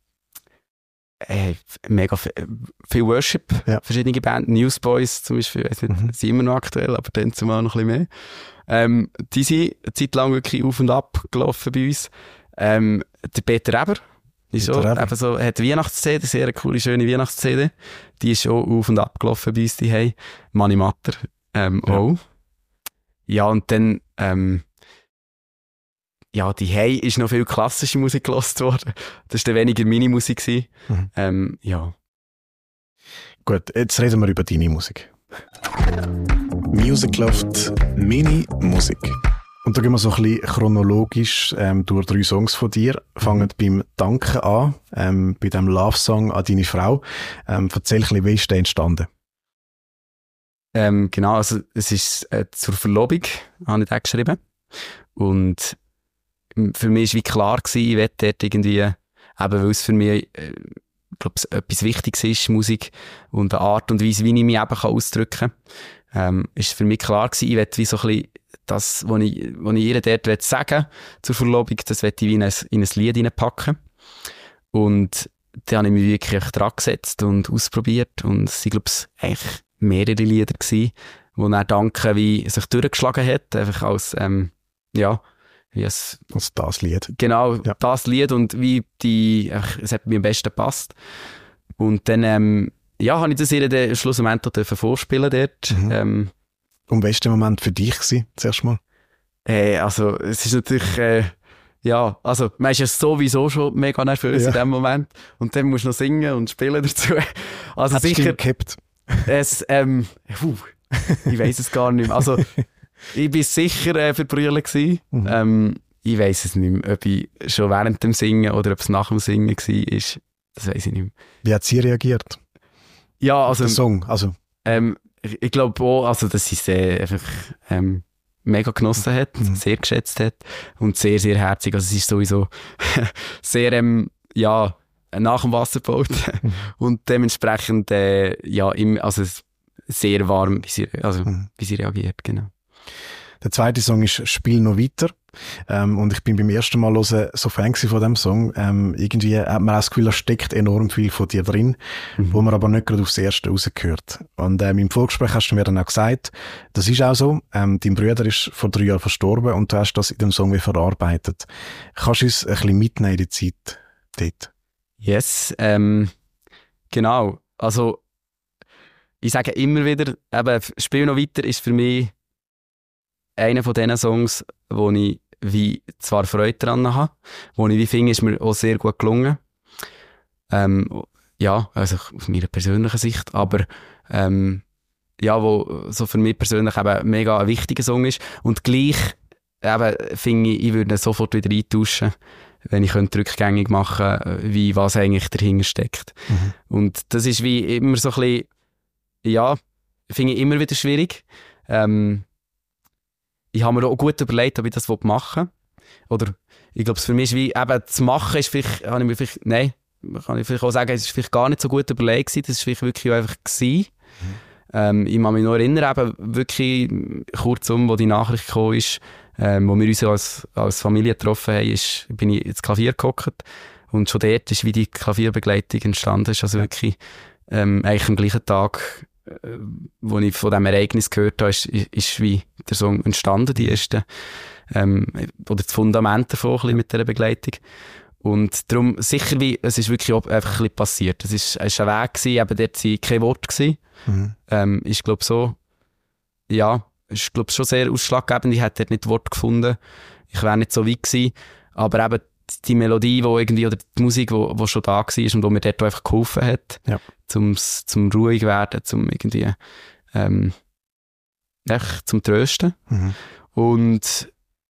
äh, mega viel, viel Worship, ja. Verschiedene Bands, Newsboys zum Beispiel, weiss nicht, mhm. sind immer noch aktuell, aber dann zumal noch ein bisschen mehr. Ähm, die sind eine Zeit lang wirklich auf und ab gelaufen bei uns. Ähm, der Peter Eber ist auch, eben so, hat eine Weihnachts-C D, sehr eine coole, schöne Weihnachts-C D. Die ist auch auf und ab gelaufen bei uns daheim. Mani Matter. Ähm, ja. Auch. Ja, und dann, ähm, ja, die Hey ist noch viel klassische Musik gehört worden. Das war dann weniger Mini-Musik. Mhm. Ähm, ja. Gut, jetzt reden wir über deine Musik. Music Loft Mini-Musik. Und da gehen wir so ein bisschen chronologisch ähm, durch drei Songs von dir. Fangen mhm. beim Danken an, ähm, bei dem Love-Song an deine Frau. Ähm, erzähl ein bisschen, wie ist der entstanden? Ähm, genau, also es ist äh, zur Verlobung, habe ich das geschrieben. Und für mich war wie klar gewesen, ich will dort irgendwie, eben weil es für mich, äh, glaube ich, etwas Wichtiges ist, Musik und eine Art und Weise, wie ich mich eben ausdrücken kann, ähm, ist für mich klar gewesen, ich will wie so ein bisschen das, was ich, was ich ihr dort sagen will, zur Verlobung, das will ich wie in ein, in ein Lied reinpacken. Und da habe ich mich wirklich dran gesetzt und ausprobiert und es sind, glaube ich, eigentlich mehrere Lieder gewesen, wo dann Danke wie sich durchgeschlagen hat, einfach als, ähm, ja, wie es... Als das Lied. Genau, ja. Das Lied und wie die, ach, es hat mir am besten gepasst. Und dann, ähm, ja, habe ich das ihr dann schlussendlich auch vorspielen dort. Mhm. Ähm, Und was war der Moment für dich gewesen, zuerst mal? Äh, also, es ist natürlich, äh, ja, also man ist ja sowieso schon mega nervös Ja. in dem Moment und dann musst du noch singen und spielen dazu. Also Hat's sicher, Stimme gehabt? es, ähm, puh, ich weiss es gar nicht mehr. Also ich war sicher äh, verbrüllen gewesen. Mhm. Ähm, ich weiss es nicht mehr, ob ich schon während dem Singen oder ob es nach dem Singen war. Das weiss ich nicht mehr. Wie hat sie reagiert? Ja, Also, also der Song, also ähm, ich, ich glaube auch, also, dass sie es äh, einfach ähm, mega genossen hat, Mhm. sehr geschätzt hat und sehr, sehr herzig. Also es ist sowieso sehr, ähm, ja, nach dem Wasser gebaut Mhm. und dementsprechend äh, ja, im, also sehr warm, wie sie, also, Mhm. wie sie reagiert, genau. der zweite Song ist «Spiel noch weiter». Ähm, und ich bin beim ersten Mal hören so Fan gewesen von dem Song. Ähm, irgendwie hat man auch das Gefühl, da steckt enorm viel von dir drin, Mhm. wo man aber nicht gerade aufs Erste rausgehört. Und ähm, im Vorgespräch hast du mir dann auch gesagt, das ist auch so, ähm, dein Bruder ist vor drei Jahren verstorben und du hast das in dem Song wie verarbeitet. Kannst du uns ein bisschen mitnehmen in die Zeit dort? Yes, ähm, genau. Also, ich sage immer wieder, eben, «Spiel noch weiter» ist für mich einer von diesen Songs, wo ich wie zwar Freude daran habe, wo ich wie finde, ist mir auch sehr gut gelungen. Ähm, ja, also aus meiner persönlichen Sicht, aber ähm, ja, wo so für mich persönlich eben mega ein wichtiger Song ist. Und gleich eben finde ich, ich würde ihn sofort wieder eintauschen, wenn ich könnte rückgängig machen könnte, wie was eigentlich dahinter steckt. Mhm. Und das ist wie immer so ein bisschen, ja, finde ich immer wieder schwierig. Ähm, ich habe mir auch gut überlegt, ob ich das machen will. Oder ich glaube, für mich ist wie, eben, zu machen ist vielleicht, habe ich mir vielleicht, nein, kann ich vielleicht auch sagen, es ist vielleicht gar nicht so gut überlegt gewesen, das war vielleicht wirklich einfach gewesen. Mhm. Ähm, ich kann mich noch erinnern, eben wirklich kurzum, wo die Nachricht gekommen ist, ähm, wo wir uns als, als Familie getroffen haben, ist, bin ich ins Klavier gehockt und schon dort ist wie die Klavierbegleitung entstanden. Ist also wirklich ähm, eigentlich am gleichen Tag, äh, wo ich von diesem Ereignis gehört habe, ist, ist, ist wie der Song entstanden, die ersten, ähm, oder das Fundament davon ein bisschen mit dieser Begleitung. Und darum sicher wie, es ist wirklich auch einfach ein bisschen passiert. Es ist, es ist ein Weg gewesen, eben dort waren keine Worte gewesen. Mhm. Ähm, ist glaube so, ja, ist glaube schon sehr ausschlaggebend. Ich hätte dort nicht Wort gefunden. Ich wäre nicht so weit gewesen. Aber eben die Melodie, wo irgendwie, oder die Musik, die wo, wo schon da war und wo mir dort einfach geholfen hat, ja. zum, zum ruhig werden, zum irgendwie, ähm, echt zum Trösten. Mhm. Und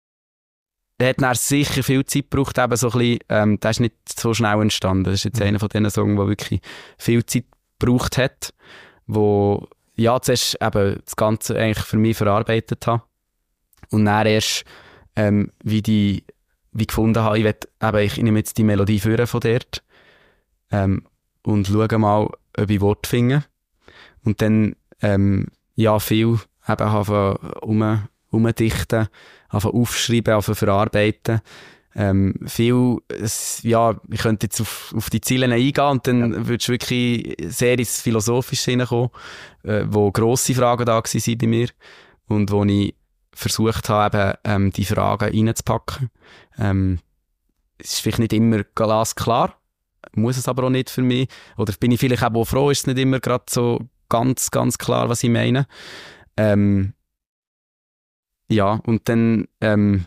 er hat dann sicher viel Zeit gebraucht, eben so ein bisschen, ähm, der ist nicht so schnell entstanden. Das ist jetzt mhm. einer von diesen Songs, der wirklich viel Zeit gebraucht hat, wo ja zuerst eben das Ganze eigentlich für mich verarbeitet habe und dann erst ähm, wie die wie gefunden habe, ich, will, eben, ich nehme jetzt die Melodie führen von dort ähm, und schaue mal, ob ich Worte finde und dann ähm, ja viel eben habe um umdichten, anfangen aufschreiben, anfangen verarbeiten. Ähm, viel, es, ja, ich könnte jetzt auf, auf die Ziele eingehen und dann ja. würdest du wirklich sehr ins Philosophische hineinkommen, äh, wo grosse Fragen da waren bei mir und wo ich versucht habe, ähm, die Fragen reinzupacken. Ähm, es ist vielleicht nicht immer glasklar, muss es aber auch nicht für mich. Oder bin ich vielleicht auch froh, ist es nicht immer gerade so ganz, ganz klar, was ich meine. Ähm, Ja, und dann ähm,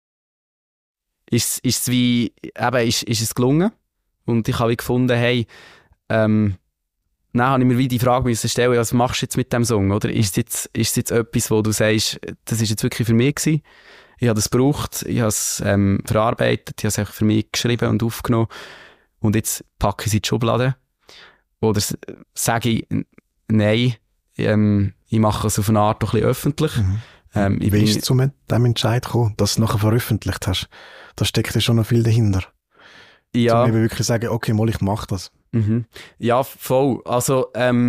ist, ist es wie, eben, ist, ist es gelungen. Und ich habe wie gefunden, hey, ähm, dann habe ich mir wie die Frage müssen stellen, was machst du jetzt mit dem Song? Oder ist es jetzt, ist es jetzt etwas, wo du sagst, das ist jetzt wirklich für mich gewesen? Ich habe das gebraucht, ich habe es ähm, verarbeitet, ich habe es einfach für mich geschrieben und aufgenommen. Und jetzt packe ich es in die Schublade. Oder sage ich, nein, ähm, ich mache es auf eine Art ein bisschen öffentlich. Mhm. Ähm, Wie ist es zu dem Entscheid gekommen, dass du es nachher veröffentlicht hast? Da steckt ja schon noch viel dahinter. Ja. Um eben wirklich sagen, okay, mal, ich mache das. Mhm. Ja, voll. Also, ähm,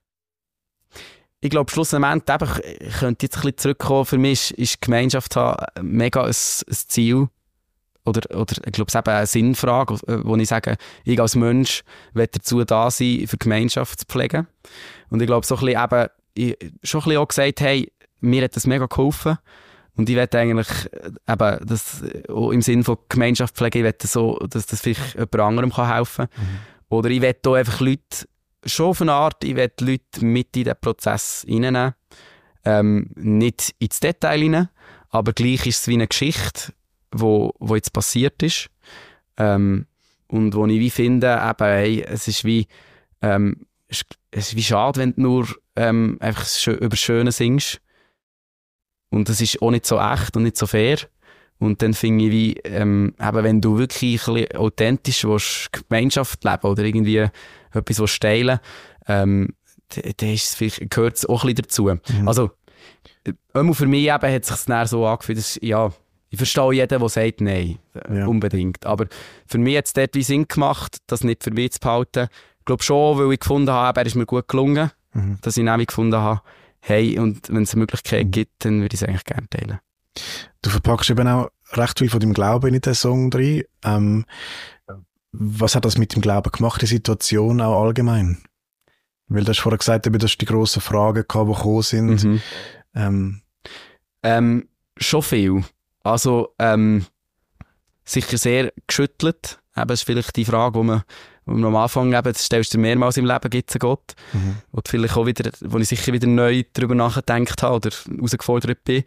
ich glaube, schlussendlich, eben, ich könnte jetzt ein bisschen zurückkommen, für mich ist, ist die Gemeinschaft haben mega ein, ein Ziel. Oder, oder ich glaube, es ist eben eine Sinnfrage, wo ich sage, ich als Mensch will dazu da sein, für die Gemeinschaft zu pflegen. Und ich glaube, so ein bisschen eben, ich schon ein bisschen auch gesagt, hey, mir hat das mega geholfen und ich möchte eigentlich eben das auch im Sinne von Gemeinschaft pflegen, ich möchte so, dass das vielleicht jemand anderem helfen kann. Mhm. Oder ich möchte auch einfach Leute, schon auf eine Art, ich möchte Leute mit in den Prozess reinnehmen. Ähm, nicht ins Detail rein, aber gleich ist es wie eine Geschichte, wo, wo jetzt passiert ist. Ähm, und wo ich wie finde, eben, hey, es ist wie, ähm, es ist wie schade, wenn du nur ähm, einfach schö- über Schöne singst. Und das ist auch nicht so echt und nicht so fair. Und dann finde ich, wie, ähm, eben, wenn du wirklich ein bisschen authentisch willst, Gemeinschaft leben oder irgendwie etwas willst teilen, ähm, dann ist es vielleicht, gehört es auch ein bisschen dazu. Mhm. Also, einmal für mich eben hat es sich dann so angefühlt, dass, ja, ich verstehe jeden, der sagt Nein, ja. unbedingt. Aber für mich hat es dort wie Sinn gemacht, das nicht für mich zu behalten. Ich glaube schon, weil ich gefunden habe, er ist mir gut gelungen, mhm. dass ich nämlich gefunden habe, hey, und wenn es eine Möglichkeit mhm. gibt, dann würde ich es eigentlich gerne teilen. Du verpackst eben auch recht viel von deinem Glauben in den Song drin. Ähm, was hat das mit dem Glauben gemacht, die Situation auch allgemein? Weil du hast vorher gesagt, dass es die grossen Fragen gab, die gekommen sind. Mhm. Ähm, ähm, schon viel. Also ähm, sicher sehr geschüttelt. Eben, das ist vielleicht die Frage, die man, wo man am Anfang eben, das stellst du dir mehrmals im Leben, gibt es einen Gott? Mhm. Wo, vielleicht auch wieder, wo ich sicher wieder neu darüber nachgedacht habe oder herausgefordert bin.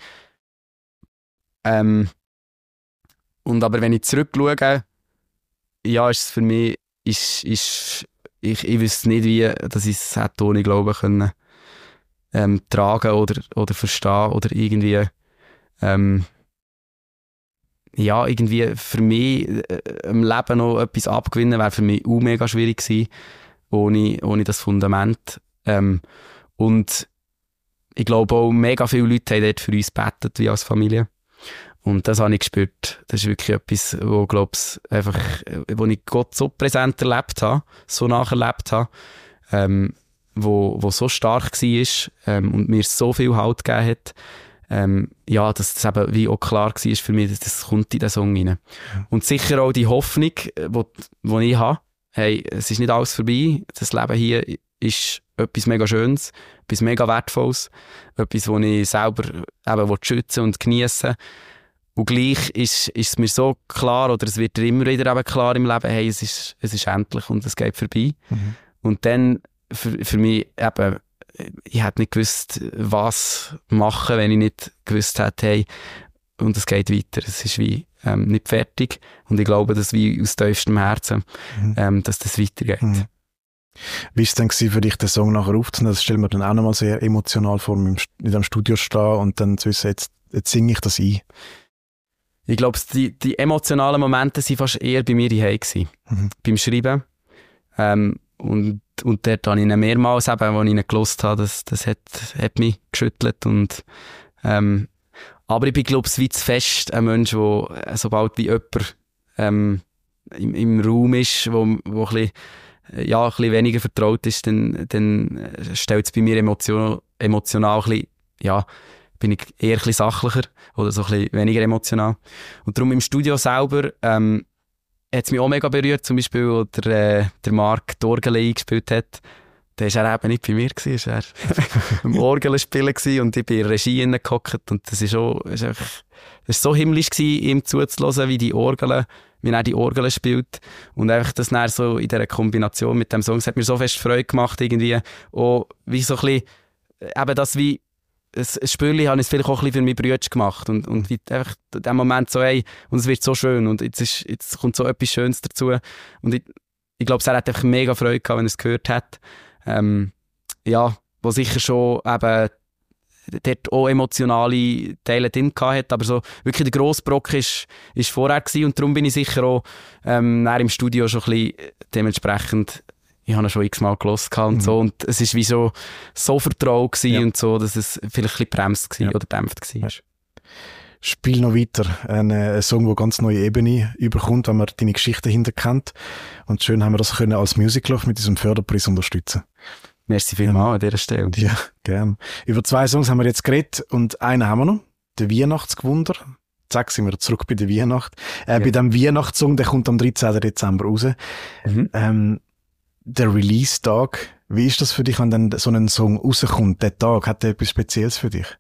Ähm, und aber wenn ich zurückschaue, ja, ist es für mich, ist, ist, ich, ich wüsste nicht, wie, dass ich es hätte ohne Glauben können, ähm, tragen oder, oder verstehen oder irgendwie, ähm, ja, irgendwie für mich äh, im Leben noch etwas abgewinnen, wäre für mich auch mega schwierig gewesen, ohne, ohne das Fundament. Ähm, und ich glaube auch, mega viele Leute haben dort für uns gebetet, wie als Familie. Und das habe ich gespürt. Das ist wirklich etwas, wo, glaub's, einfach, wo ich Gott so präsent erlebt habe, so nacherlebt habe, ähm, wo, wo so stark war ähm, und mir so viel Halt gegeben hat. Ähm, ja, dass das eben wie auch klar war für mich, dass das kommt in den Song rein. Ja. Und sicher auch die Hoffnung, die ich habe, hey, es ist nicht alles vorbei, das Leben hier ist etwas mega Schönes, etwas mega Wertvolles, etwas, das ich selber eben schützen und geniessen will. Und gleich ist, ist es mir so klar, oder es wird dir immer wieder eben klar im Leben, hey, es ist, es ist endlich und es geht vorbei. Mhm. Und dann für, für mich eben, ich hätte nicht gewusst, was machen, wenn ich nicht gewusst hätte, hey, und es geht weiter. Es ist wie ähm, nicht fertig. Und ich glaube, dass wie aus tiefstem Herzen, mhm. ähm, dass das weitergeht. Mhm. Wie war es denn für dich, den Song nachher aufzunehmen? Das stellen wir dann auch nochmal sehr emotional vor, in dem Studio stehen und dann zu wissen, jetzt, jetzt singe ich das ein. Ich glaube, die, die emotionalen Momente waren fast eher bei mir daheim gewesen. Mhm. Beim Schreiben. Ähm, und, und dort habe ich ihn mehrmals, eben, als ich ihn gehört habe, das, das hat, hat mich geschüttelt. Und, ähm, aber ich bin, glaube ich, wie zu fest ein Mensch, der, sobald wie jemand ähm, im, im Raum ist, wo, wo ein bisschen, ja, ein bisschen weniger vertraut ist, dann, dann stellt es bei mir emotion, emotional ein bisschen, ja, bin ich eher ein bisschen sachlicher oder so ein bisschen weniger emotional. Und darum im Studio selber ähm, hat es mich auch mega berührt, zum Beispiel, wo der, äh, der Marc die Orgel eingespielt hat. Der war er eben nicht bei mir, gewesen, er war am Orgel spielen gewesen, und ich bin in der Regie hineingehockt und das ist auch, ist einfach, das war so himmlisch gewesen, ihm zuzuhören, wie die Orgel, wie er die Orgel spielt, und einfach das dann so in dieser Kombination mit dem Song, es hat mir so fest Freude gemacht, irgendwie, auch wie so ein bisschen, eben das wie, ein Spürchen habe ich es vielleicht auch ein bisschen für meine Brüder gemacht und, und wie einfach in dem Moment so, hey, und es wird so schön und jetzt, ist, jetzt kommt so etwas Schönes dazu und ich, ich glaube, er hat einfach mega Freude gehabt, wenn er es gehört hat. Ähm, ja, wo sicher schon eben dort auch emotionale Teile drin hat, aber so wirklich der grosse Brock ist, ist vorher gewesen, und darum bin ich sicher auch ähm, im Studio schon ein bisschen dementsprechend, ich habe ihn schon x-mal gehört und mhm. so, und es war wie so, so vertraut gewesen, ja. Und so, dass es vielleicht ein bisschen bremst war, ja, oder dämpft war. Ja. Spiel noch weiter. Ein, ein Song, der ganz neue Ebene überkommt, wenn man deine Geschichte hinter kennt. Und schön haben wir das können als Musical mit diesem Förderpreis unterstützen. Merci vielmals ja. an dieser Stelle. Ja, gern. Über zwei Songs haben wir jetzt geredet und einen haben wir noch. Der Weihnachtsgewunder. Zack, sind wir zurück bei der Weihnacht. Äh, ja. Bei dem Weihnachtssong, der kommt am dreizehnten Dezember raus. Mhm. Ähm, der Release-Tag, wie ist das für dich, wenn dann so ein Song rauskommt? Der Tag, hat der etwas Spezielles für dich?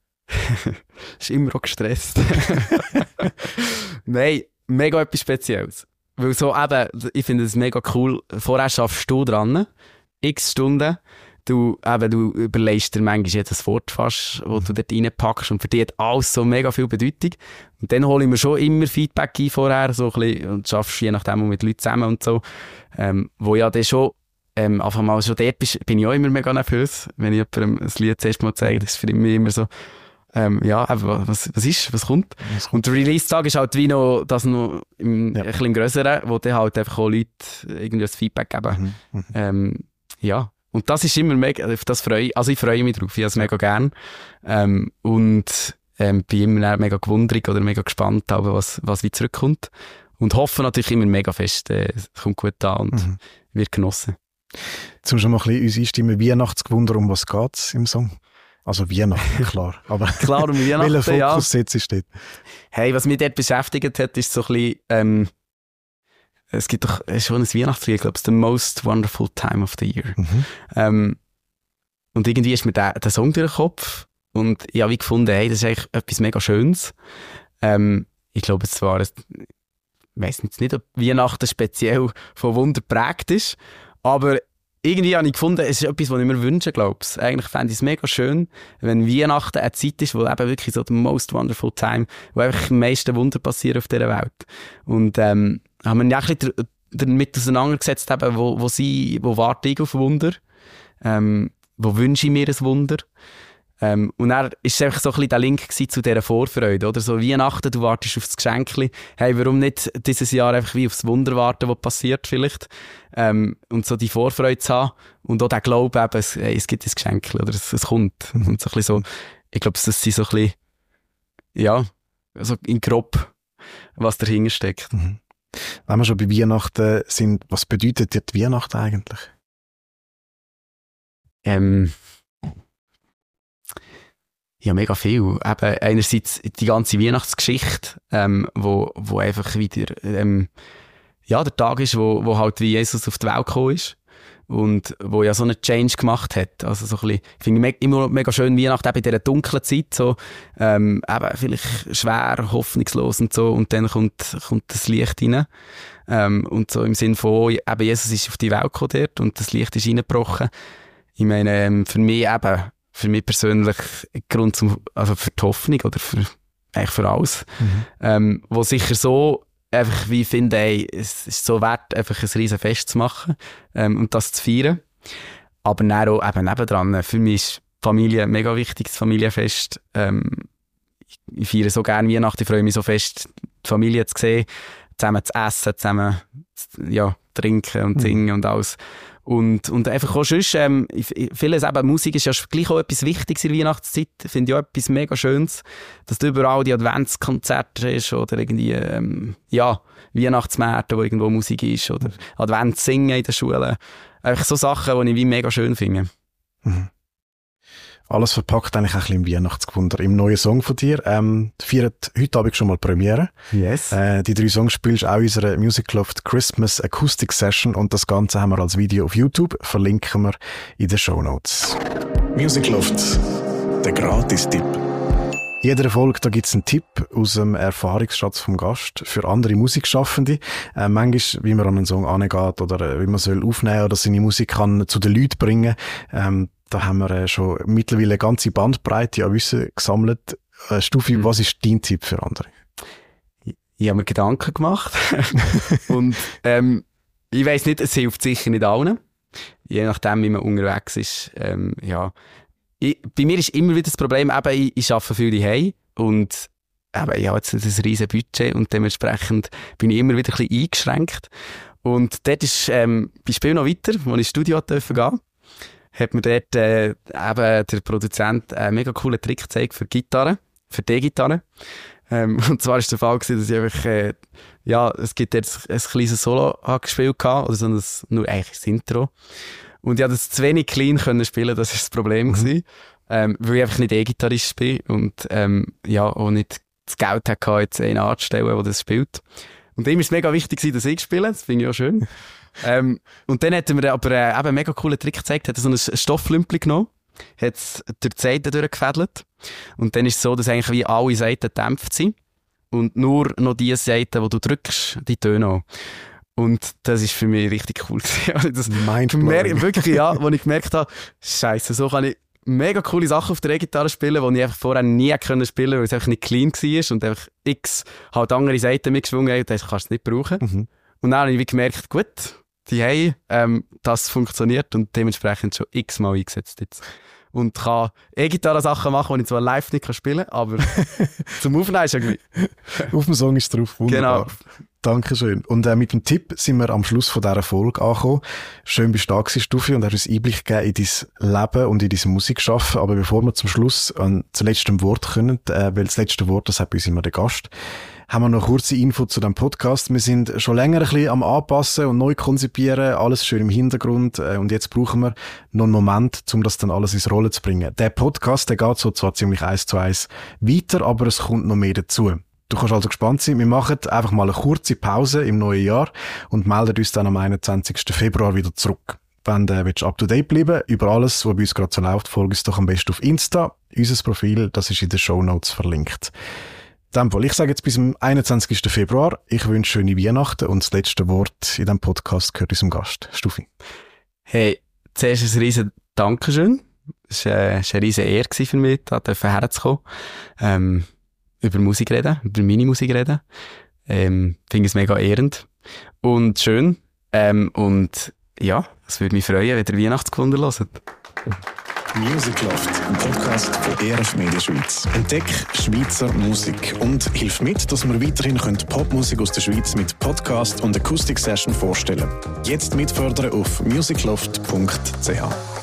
Ist immer auch gestresst. Nein, mega etwas Spezielles. Weil so eben, ich finde es mega cool, vorher schaffst du dran, x Stunden, du, eben, du überlegst dir manchmal jedes Wort fast, wo du dort reinpackst und für dich hat alles so mega viel Bedeutung. Und dann hole ich mir schon immer Feedback ein vorher, so ein bisschen, und schaffst je nachdem auch mit Leuten zusammen und so, ähm, wo ja dann schon, ähm, einfach mal schon dort bist, bin ich auch immer mega nervös, wenn ich jemandem ein Lied zuerst mal zeige, das ist für mich immer so, ähm, ja, aber was, was ist, was kommt? Was kommt? Und der Release-Tag ist halt wie noch, das noch im, ja. ein bisschen grösseren, wo dann halt einfach auch Leute irgendwie das Feedback geben. Mhm. Mhm. Ähm, ja. Und das ist immer mega, auf das freue ich, also ich freue mich drauf, ich habe es mega gern. Ähm, und, ähm, bin immer mega gewundert oder mega gespannt, was, was wie zurückkommt. Und hoffe natürlich immer mega fest, äh, es kommt gut an und mhm. wird genossen. Zum schon mal ein bisschen uns einstimmen, Weihnachtsgewunder, um was geht es im Song? Also Weihnachten, klar. Aber klar, um Weihnachten, welcher Fokus ja. setzt sich dort? Hey, was mich dort beschäftigt hat, ist so ein bisschen, ähm, es gibt doch schon ein Weihnachtslied, ich glaube, The Most Wonderful Time of the Year. Mhm. Ähm, und irgendwie ist mir der, der Song durch den Kopf und ich habe wie gefunden, hey, das ist eigentlich etwas mega Schönes. Ähm, ich glaube, es war, ich weiss jetzt nicht, ob Weihnachten speziell von Wunder geprägt ist, aber irgendwie habe ich gefunden, es ist etwas, was ich mir wünsche, glaube ich. Eigentlich fände ich es mega schön, wenn Weihnachten eine Zeit ist, wo eben wirklich so the most wonderful time, wo einfach am meisten Wunder passieren auf dieser Welt. Und ähm, haben wir ja ein bisschen damit auseinandergesetzt, eben, wo, wo, sie, wo warte ich auf Wunder, ähm, wo wünsche ich mir ein Wunder. Ähm, und dann war es einfach so ein bisschen der Link zu dieser Vorfreude, oder? So Weihnachten, du wartest auf das Geschenkli. Hey, warum nicht dieses Jahr einfach wie aufs Wunder warten, was passiert vielleicht? Ähm, und so die Vorfreude zu haben und auch den Glauben eben, es, hey, es gibt ein Geschenkli oder es, es kommt. Mhm. Und so ein bisschen so, ich glaube, das sind so ein bisschen, ja, so in grob, was dahinter steckt. Mhm. Wenn wir schon bei Weihnachten sind, was bedeutet dir die Weihnachten eigentlich? Ähm, Ja, mega viel. Eben, einerseits die ganze Weihnachtsgeschichte, ähm, wo, wo einfach wieder, ähm, ja, der Tag ist, wo, wo halt wie Jesus auf die Welt gekommen ist. Und wo ja so einen Change gemacht hat. Also so ein bisschen, ich finde me- immer mega schön Weihnachten, eben in dieser dunklen Zeit, so, ähm, eben vielleicht schwer, hoffnungslos und so, und dann kommt, kommt das Licht rein. Ähm, und so im Sinn von, eben Jesus ist auf die Welt gekommen dort und das Licht ist reingebrochen. Ich meine, ähm, für mich eben, für mich persönlich Grund zum, also für die Hoffnung oder für, eigentlich für alles. Mhm. Ähm, wo sicher so, einfach wie ich finde, ey, es ist so wert, einfach ein riesen Fest zu machen, ähm, und das zu feiern. Aber dann auch eben nebendran, für mich ist Familie ein mega wichtiges Familienfest. Ähm, ich, ich feiere so gerne Weihnachten, ich freue mich so fest, die Familie zu sehen, zusammen zu essen, zusammen zu, ja, trinken und singen, mhm, und alles. Und, und einfach auch sonst, ähm, vieles eben, Musik ist ja gleich auch etwas Wichtiges in der Weihnachtszeit, finde ich auch etwas mega Schönes, dass du überall die Adventskonzerte hast oder irgendwie, ähm, ja, Weihnachtsmärkte, wo irgendwo Musik ist, oder Adventssingen in den Schulen. Einfach so Sachen, die ich wie mega schön finde. Mhm. Alles verpackt eigentlich ein bisschen im Weihnachtsgewunder. Im neuen Song von dir, ähm, feiert heute Abend schon mal Premiere. Yes. Äh, die drei Songs spielst du auch in unserer Music Loft Christmas Acoustic Session und das Ganze haben wir als Video auf YouTube, verlinken wir in den Shownotes. Music Loft, der Gratis-Tipp. In jeder Folge da gibt es einen Tipp aus dem Erfahrungsschatz vom Gast für andere Musikschaffende. Äh, manchmal, wie man an einen Song angeht oder äh, wie man soll aufnehmen oder seine Musik kann zu den Leuten bringen. Ähm, da haben wir äh, schon mittlerweile eine ganze Bandbreite an Wissen gesammelt. Äh, Stufi, mhm. was ist dein Tipp für andere? Ich, ich habe mir Gedanken gemacht. Und ähm, ich weiss nicht, es hilft sicher nicht allen. Je nachdem, wie man unterwegs ist. Ähm, ja. Ich, bei mir ist immer wieder das Problem, eben, ich, ich arbeite viel daheim und eben, ich habe jetzt ein riesen Budget und dementsprechend bin ich immer wieder ein bisschen eingeschränkt. Und dort ist, ähm, ich spiele noch weiter, als ich ins Studio durfte gehen, hat mir dort äh, eben der Produzent einen mega coolen Trick gezeigt für Gitarre, für die Gitarre. Ähm, und zwar war es der Fall gewesen, dass ich einfach, äh, ja, es gibt jetzt ein kleines Solo gespielt hatte, oder so ein, nur eigentlich ein Intro. Und ich konnte das zu wenig clean können spielen, das war das Problem. Mhm. Gewesen, ähm, weil ich einfach nicht E-Gitarrist bin und ähm, ja, auch nicht das Geld hatte, jetzt einen anzustellen, der das spielt. Und ihm war es mega wichtig, dass ich spiele, das finde ich auch schön. ähm, und dann hat er mir aber äh, eben einen mega coolen Trick gezeigt, hat er so ein Stofflümpel genommen, hat es durch die Seiten durchgefädelt und dann ist es so, dass eigentlich wie alle Seiten gedämpft sind und nur noch die Seiten, die du drückst, die Töne auch. Und das ist für mich richtig cool. das Mindblowing. Wirklich, ja, wo ich gemerkt habe, Scheiße, so kann ich mega coole Sachen auf der E-Gitarre spielen, die ich einfach vorher nie können spielen konnte, weil es einfach nicht clean war und einfach x halt andere Seiten mitgeschwungen haben und dann kannst du es nicht brauchen. Mhm. Und dann habe ich gemerkt, gut, die haben ähm, das funktioniert und dementsprechend schon x-mal eingesetzt jetzt. Und kann E-Gitarre-Sachen machen, die ich zwar live nicht spielen kann, aber zum Aufnehmen ist irgendwie... Auf dem Song ist es drauf, wunderbar. Genau. Dankeschön. Und äh, mit dem Tipp sind wir am Schluss von dieser Folge angekommen. Schön bist du da gewesen, Stuffi, und hast uns Einblick gegeben in dein Leben und in dein Musikschaffen. Aber bevor wir zum Schluss an zum letzten Wort können, äh, weil das letzte Wort, das hat bei uns immer der Gast, haben wir noch kurze Info zu diesem Podcast. Wir sind schon länger ein bisschen am Anpassen und neu konzipieren, alles schön im Hintergrund. Äh, und jetzt brauchen wir noch einen Moment, um das dann alles ins Rollen zu bringen. Der Podcast, der geht so zwar ziemlich eins zu eins weiter, aber es kommt noch mehr dazu. Du kannst also gespannt sein. Wir machen einfach mal eine kurze Pause im neuen Jahr und melden uns dann am einundzwanzigsten Februar wieder zurück. Wenn du äh, up to date bleiben über alles, was bei uns gerade so läuft, folge uns doch am besten auf Insta. Unser Profil, das ist in den Shownotes verlinkt. In dem Fall, ich sage jetzt bis zum einundzwanzigsten Februar. Ich wünsche schöne Weihnachten und das letzte Wort in diesem Podcast gehört unserem Gast. Stuffi. Hey, zuerst ein riesen Dankeschön. Es war äh, eine riesen Ehre für mich, da herzukommen. Ähm, über Musik reden, über meine Musik reden. Ähm, finde es mega ehrend und schön. Ähm, und ja, es würde mich freuen, wenn ihr Weihnachtsgewunder hört. Music Loft, ein Podcast von E R F Media Schweiz. Entdeck Schweizer Musik und hilf mit, dass wir weiterhin Popmusik aus der Schweiz mit Podcast und Akustik-Session vorstellen können. Jetzt mitfördern auf musicloft punkt c h.